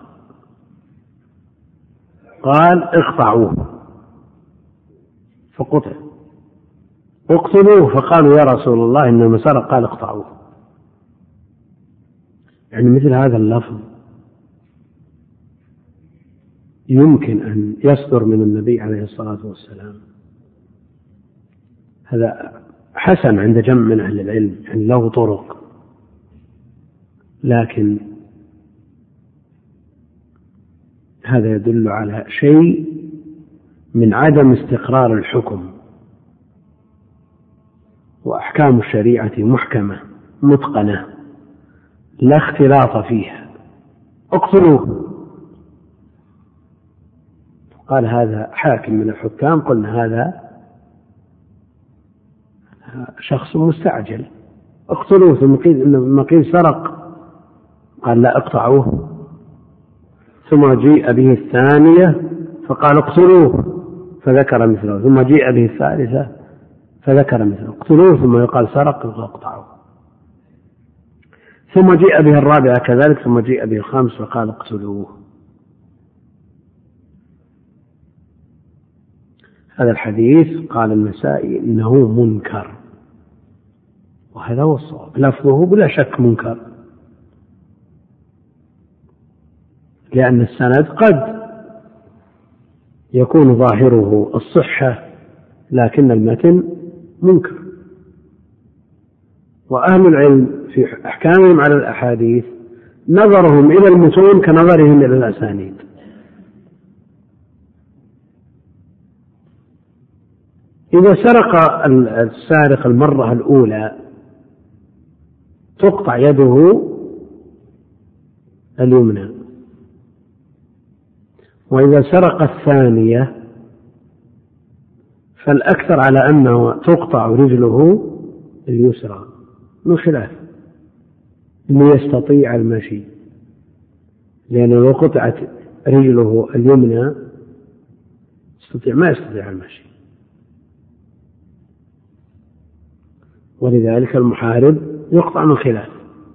قال: اقطعوه. فقطع. اقتلوه. فقالوا: يا رسول الله إنما سرق. قال: اقطعوه. يعني مثل هذا اللفظ يمكن أن يصدر من النبي عليه الصلاة والسلام، هذا حسن عند جمع من أهل العلم، يعني له طرق، لكن هذا يدل على شيء من عدم استقرار الحكم، وأحكام الشريعة محكمة متقنة لا اختلاط فيها. اقتلوه. قال هذا حاكم من الحكام، قلنا هذا شخص مستعجل. اقتلوه. ثم قيل سرق، قال: لا، اقطعوه. ثم جيء به الثانية فقال: اقتلوه، فذكر مثله. ثم جيء به الثالثة فذكر مثله. اقتلوه. ثم يقال سرق، اقطعوه. ثم جيء به الرابعة كذلك. ثم جيء به الخامس فقال: اقتلوه. هذا الحديث قال النسائي إنه منكر، وهذا هو الصواب. لفظه بلا شك منكر، لأن السند قد يكون ظاهره الصحة لكن المتن منكر. وأهل العلم في أحكامهم على الأحاديث نظرهم إلى المتون كنظرهم إلى الأسانيد. إذا سرق السارق المرة الأولى تقطع يده اليمنى، وإذا سرق الثانية فالأكثر على أنه تقطع رجله اليسرى، من خلاف ليستطيع المشي، لأنه لو قطعت رجله اليمنى ما يستطيع المشي، ولذلك المحارب يقطع من خلاف.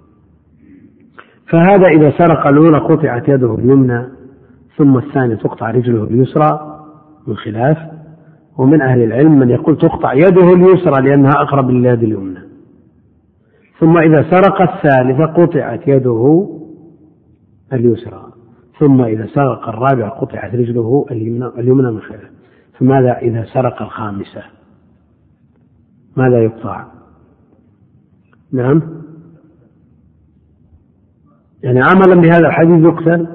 فهذا إذا سرق الأولى قطعت يده اليمنى، ثم الثانية تقطع رجله اليسرى من خلاف. ومن أهل العلم من يقول تقطع يده اليسرى لأنها أقرب لليد اليمنى. ثم إذا سرق الثالثة قطعت يده اليسرى. ثم إذا سرق الرابع قطعت رجله اليمنى من خلاف. فماذا إذا سرق الخامسة؟ ماذا يقطع؟ نعم، يعني عملا بهذا الحديث يقتل.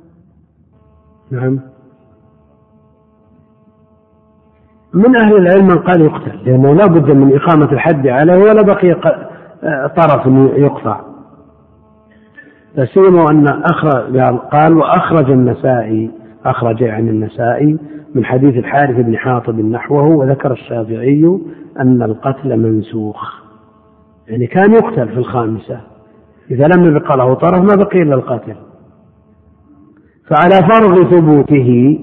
نعم، من أهل العلم من قال يقتل، لأنه لا بد من إقامة الحد عليه ولا بقي طرف يقطع. فسيما أن قال وأخرج النسائي، أخرج عن النسائي من حديث الحارث بن حاطب نحوه، وذكر الشافعي أن القتل منسوخ، يعني كان يقتل في الخامسة، إذا لم يبقى له طرف ما بقي إلا القتل. فعلى فرض ثبوته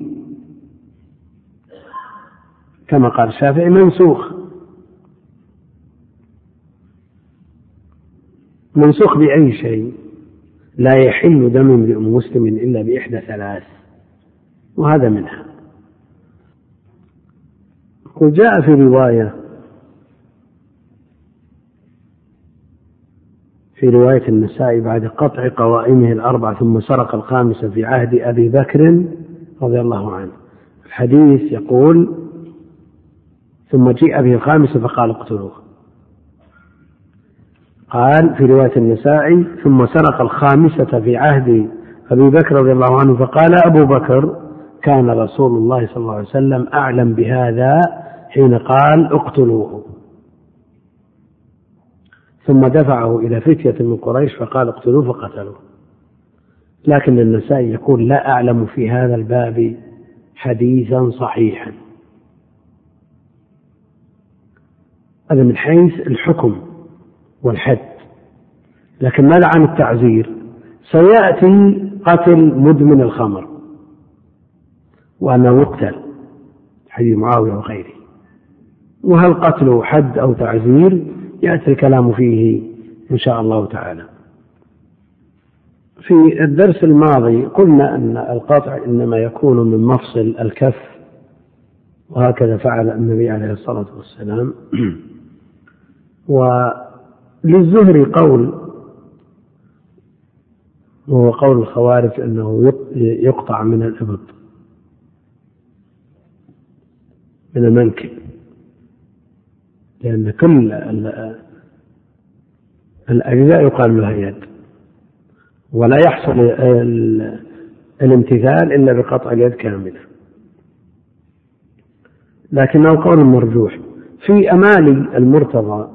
كما قال الشافعي منسوخ. منسوخ بأي شيء؟ لا يحل دم امرئ مسلم إلا بإحدى ثلاث، وهذا منها. وجاء في رواية النسائي بعد قطع قوائمه الأربع ثم سرق الخامسة في عهد أبي بكر رضي الله عنه. الحديث يقول ثم جيء به الخامسة فقال اقتلوه. قال في رواية النسائي ثم سرق الخامسة في عهد أبي بكر رضي الله عنه فقال أبو بكر كان رسول الله صلى الله عليه وسلم أعلم بهذا حين قال اقتلوه، ثم دفعه إلى فتية من قريش فقال اقتلوه فقتلوه. لكن النسائي يقول لا أعلم في هذا الباب حديثا صحيحا. هذا من حيث الحكم والحد. لكن ماذا عن التعزير؟ سيأتي قتل مدمن الخمر وأنه يقتل حديث معاوية وغيره، وهل قتله حد أو تعزير يأتي الكلام فيه إن شاء الله تعالى. في الدرس الماضي قلنا أن القطع إنما يكون من مفصل الكف، وهكذا فعل النبي عليه الصلاة والسلام. وللزهري قول، وهو قول الخوارج أنه يقطع من الإبط من المنكب، لأن كل الأجزاء يقال لها يد، ولا يحصل الامتثال إلا بقطع اليد كاملة. لكنه قول مرجوح. في أمالي المرتضى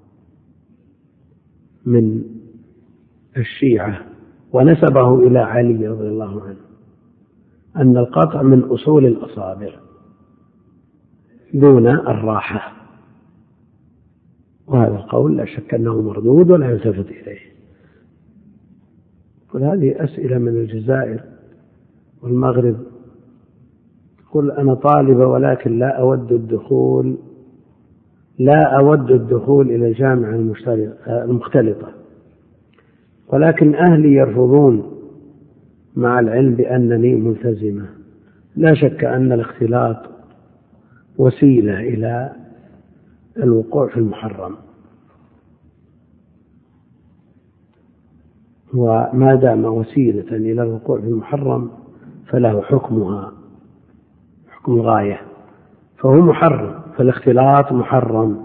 من الشيعة ونسبه إلى علي رضي الله عنه أن القطع من أصول الأصابع دون الراحة، وهذا القول لا شك أنه مردود ولا يلتفت إليه. وهذه أسئلة من الجزائر والمغرب، قل أنا طالبة ولكن لا أود الدخول إلى الجامعة المختلطة، ولكن أهلي يرفضون مع العلم بأنني ملتزمة. لا شك أن الاختلاط وسيلة إلى الوقوع في المحرم، وما دام وسيلة إلى الوقوع في المحرم فله حكمها حكم الغاية، فهو محرم، فالاختلاط محرم.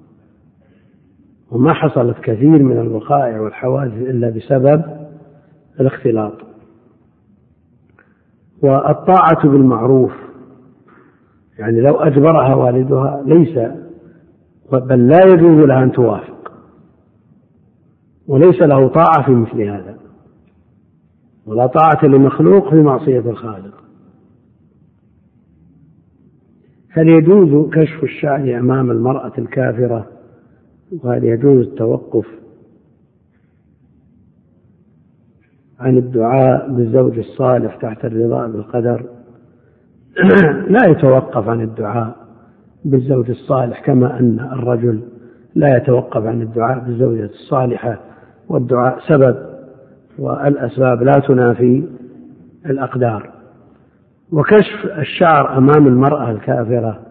وما حصلت كثير من الوقائع والحوادث إلا بسبب الاختلاط. والطاعة بالمعروف يعني لو أجبرها والدها ليس، بل لا يجوز لها أن توافق، وليس له طاعة في مثل هذا، ولا طاعة لمخلوق في معصية الخالق. هل يجوز كشف الشعر أمام المرأة الكافرة؟ وهل يجوز التوقف عن الدعاء بالزوج الصالح تحت الرضا بالقدر؟ لا يتوقف عن الدعاء بالزوج الصالح، كما أن الرجل لا يتوقف عن الدعاء بالزوجة الصالحة، والدعاء سبب والأسباب لا تنافي الأقدار. وكشف الشعر أمام المرأة الكافرة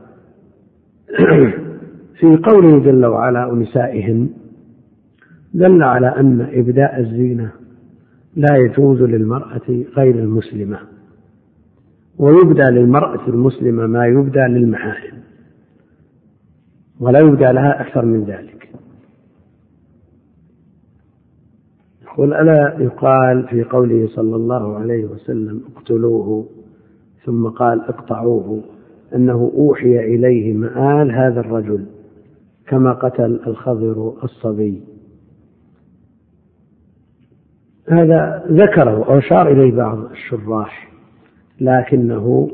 في قوله جل وعلا ونسائهن دل على أن إبداء الزينة لا يجوز للمرأة غير المسلمة، ويبدى للمرأة المسلمة ما يبدى للمحارم، ولا يبدى لها أكثر من ذلك. يقول ألا يقال في قوله صلى الله عليه وسلم اقتلوه ثم قال اقطعوه أنه أوحي إليه مآل هذا الرجل كما قتل الخضر الصبي؟ هذا ذكره أو أشار إليه بعض الشراح، لكنه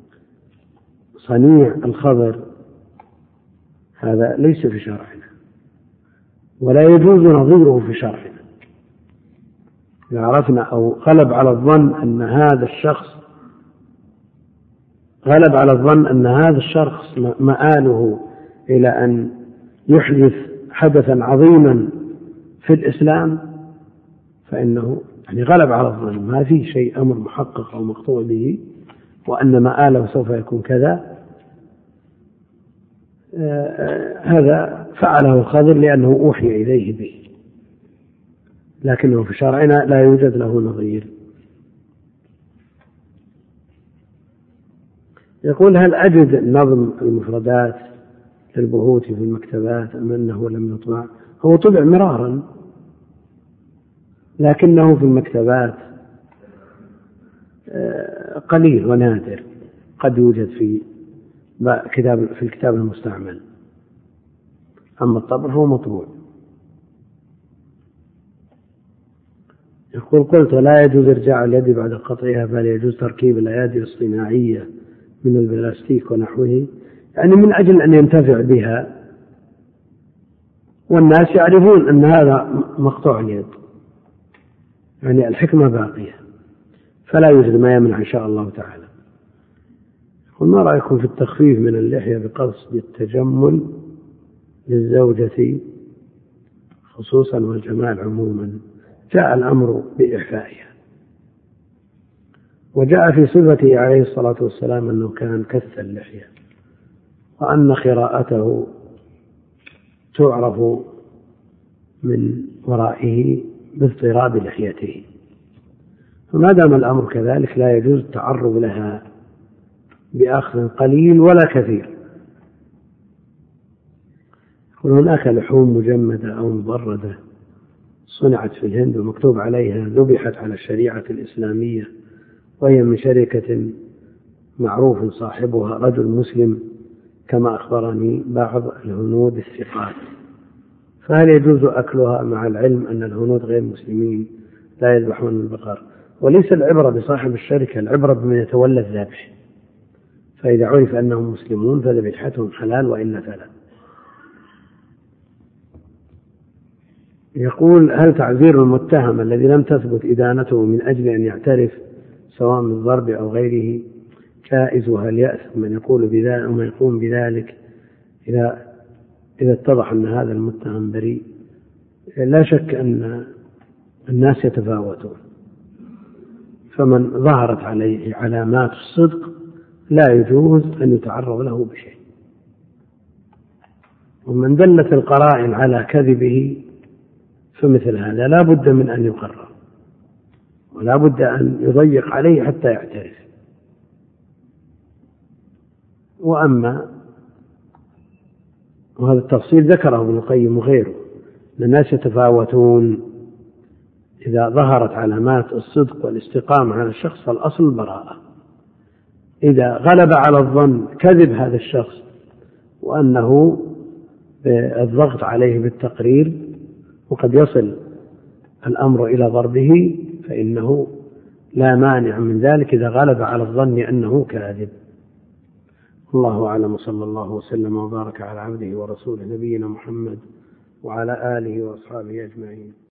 صنيع الخضر هذا ليس في شرعنا، ولا يجوز نظيره في شرعنا. إذا عرفنا أو غلب على الظن أن هذا الشخص مآله إلى أن يحدث حدثا عظيما في الإسلام، فإنه يعني غلب على الظن، ما في شيء أمر محقق أو مقطوع به، وأن مآله سوف يكون كذا. هذا فعله الخضر لأنه أوحي إليه به، لكنه في شرعنا لا يوجد له نظير. يقول هل أجد نظم المفردات للبهوت في المكتبات أم أنه لم يطبع؟ هو طبع مرارا، لكنه في المكتبات قليل ونادر، قد يوجد في الكتاب المستعمل، أما الطبع هو مطبوع. يقول: قلت: لا يجوز إرجاع اليد بعد قطعها، بل يجوز تركيب الأيادي الصناعية من البلاستيك ونحوه، يعني من أجل أن ينتفع بها، والناس يعرفون أن هذا مقطوع اليد، يعني الحكمة باقية، فلا يوجد ما يمنع إن شاء الله تعالى. يقول: ما رأيكم في التخفيف من اللحية بقصد التجمل للزوجة خصوصا والجمال عموما؟ جاء الأمر بإعفائها، وجاء في صفته عليه الصلاة والسلام أنه كان كث اللحية، وأن خراءته تعرف من ورائه باضطراب لحيته، فما دام الأمر كذلك لا يجوز التعرض لها بأخذ قليل ولا كثير. هناك لحوم مجمدة أو مبردة صنعت في الهند ومكتوب عليها ذبحت على الشريعة الإسلامية، وهي من شركة معروف صاحبها رجل مسلم كما أخبرني بعض الهنود الثقات، فهل يجوز أكلها مع العلم أن الهنود غير مسلمين لا يذبحون البقر؟ وليس العبرة بصاحب الشركة، العبرة بمن يتولى الذبح، فإذا عرف أنهم مسلمون فذبيحتهم حلال وإلا فلا. يقول: هل تعذير المتهم الذي لم تثبت إدانته من أجل أن يعترف سواء من الضرب أو غيره جائز؟ وهل يأثم من يقول بذلك ومن يقوم بذلك إذا اتضح أن هذا المتهم بريء؟ لا شك أن الناس يتفاوتون، فمن ظهرت عليه علامات الصدق لا يجوز أن يتعرض له بشيء، ومن دلت القرائن على كذبه فمثل هذا لا بد من أن يقرر، ولا بد أن يضيق عليه حتى يعترف. وهذا التفصيل ذكره ابن القيم وغيره، الناس يتفاوتون، إذا ظهرت علامات الصدق والاستقامة على الشخص فالأصل البراءة، إذا غلب على الظن كذب هذا الشخص وأنه الضغط عليه بالتقرير وقد يصل الأمر إلى ضربه فإنه لا مانع من ذلك إذا غلب على الظن أنه كاذب. الله أعلم، صلى الله وسلم وبارك على عبده ورسوله نبينا محمد وعلى آله وأصحابه أجمعين.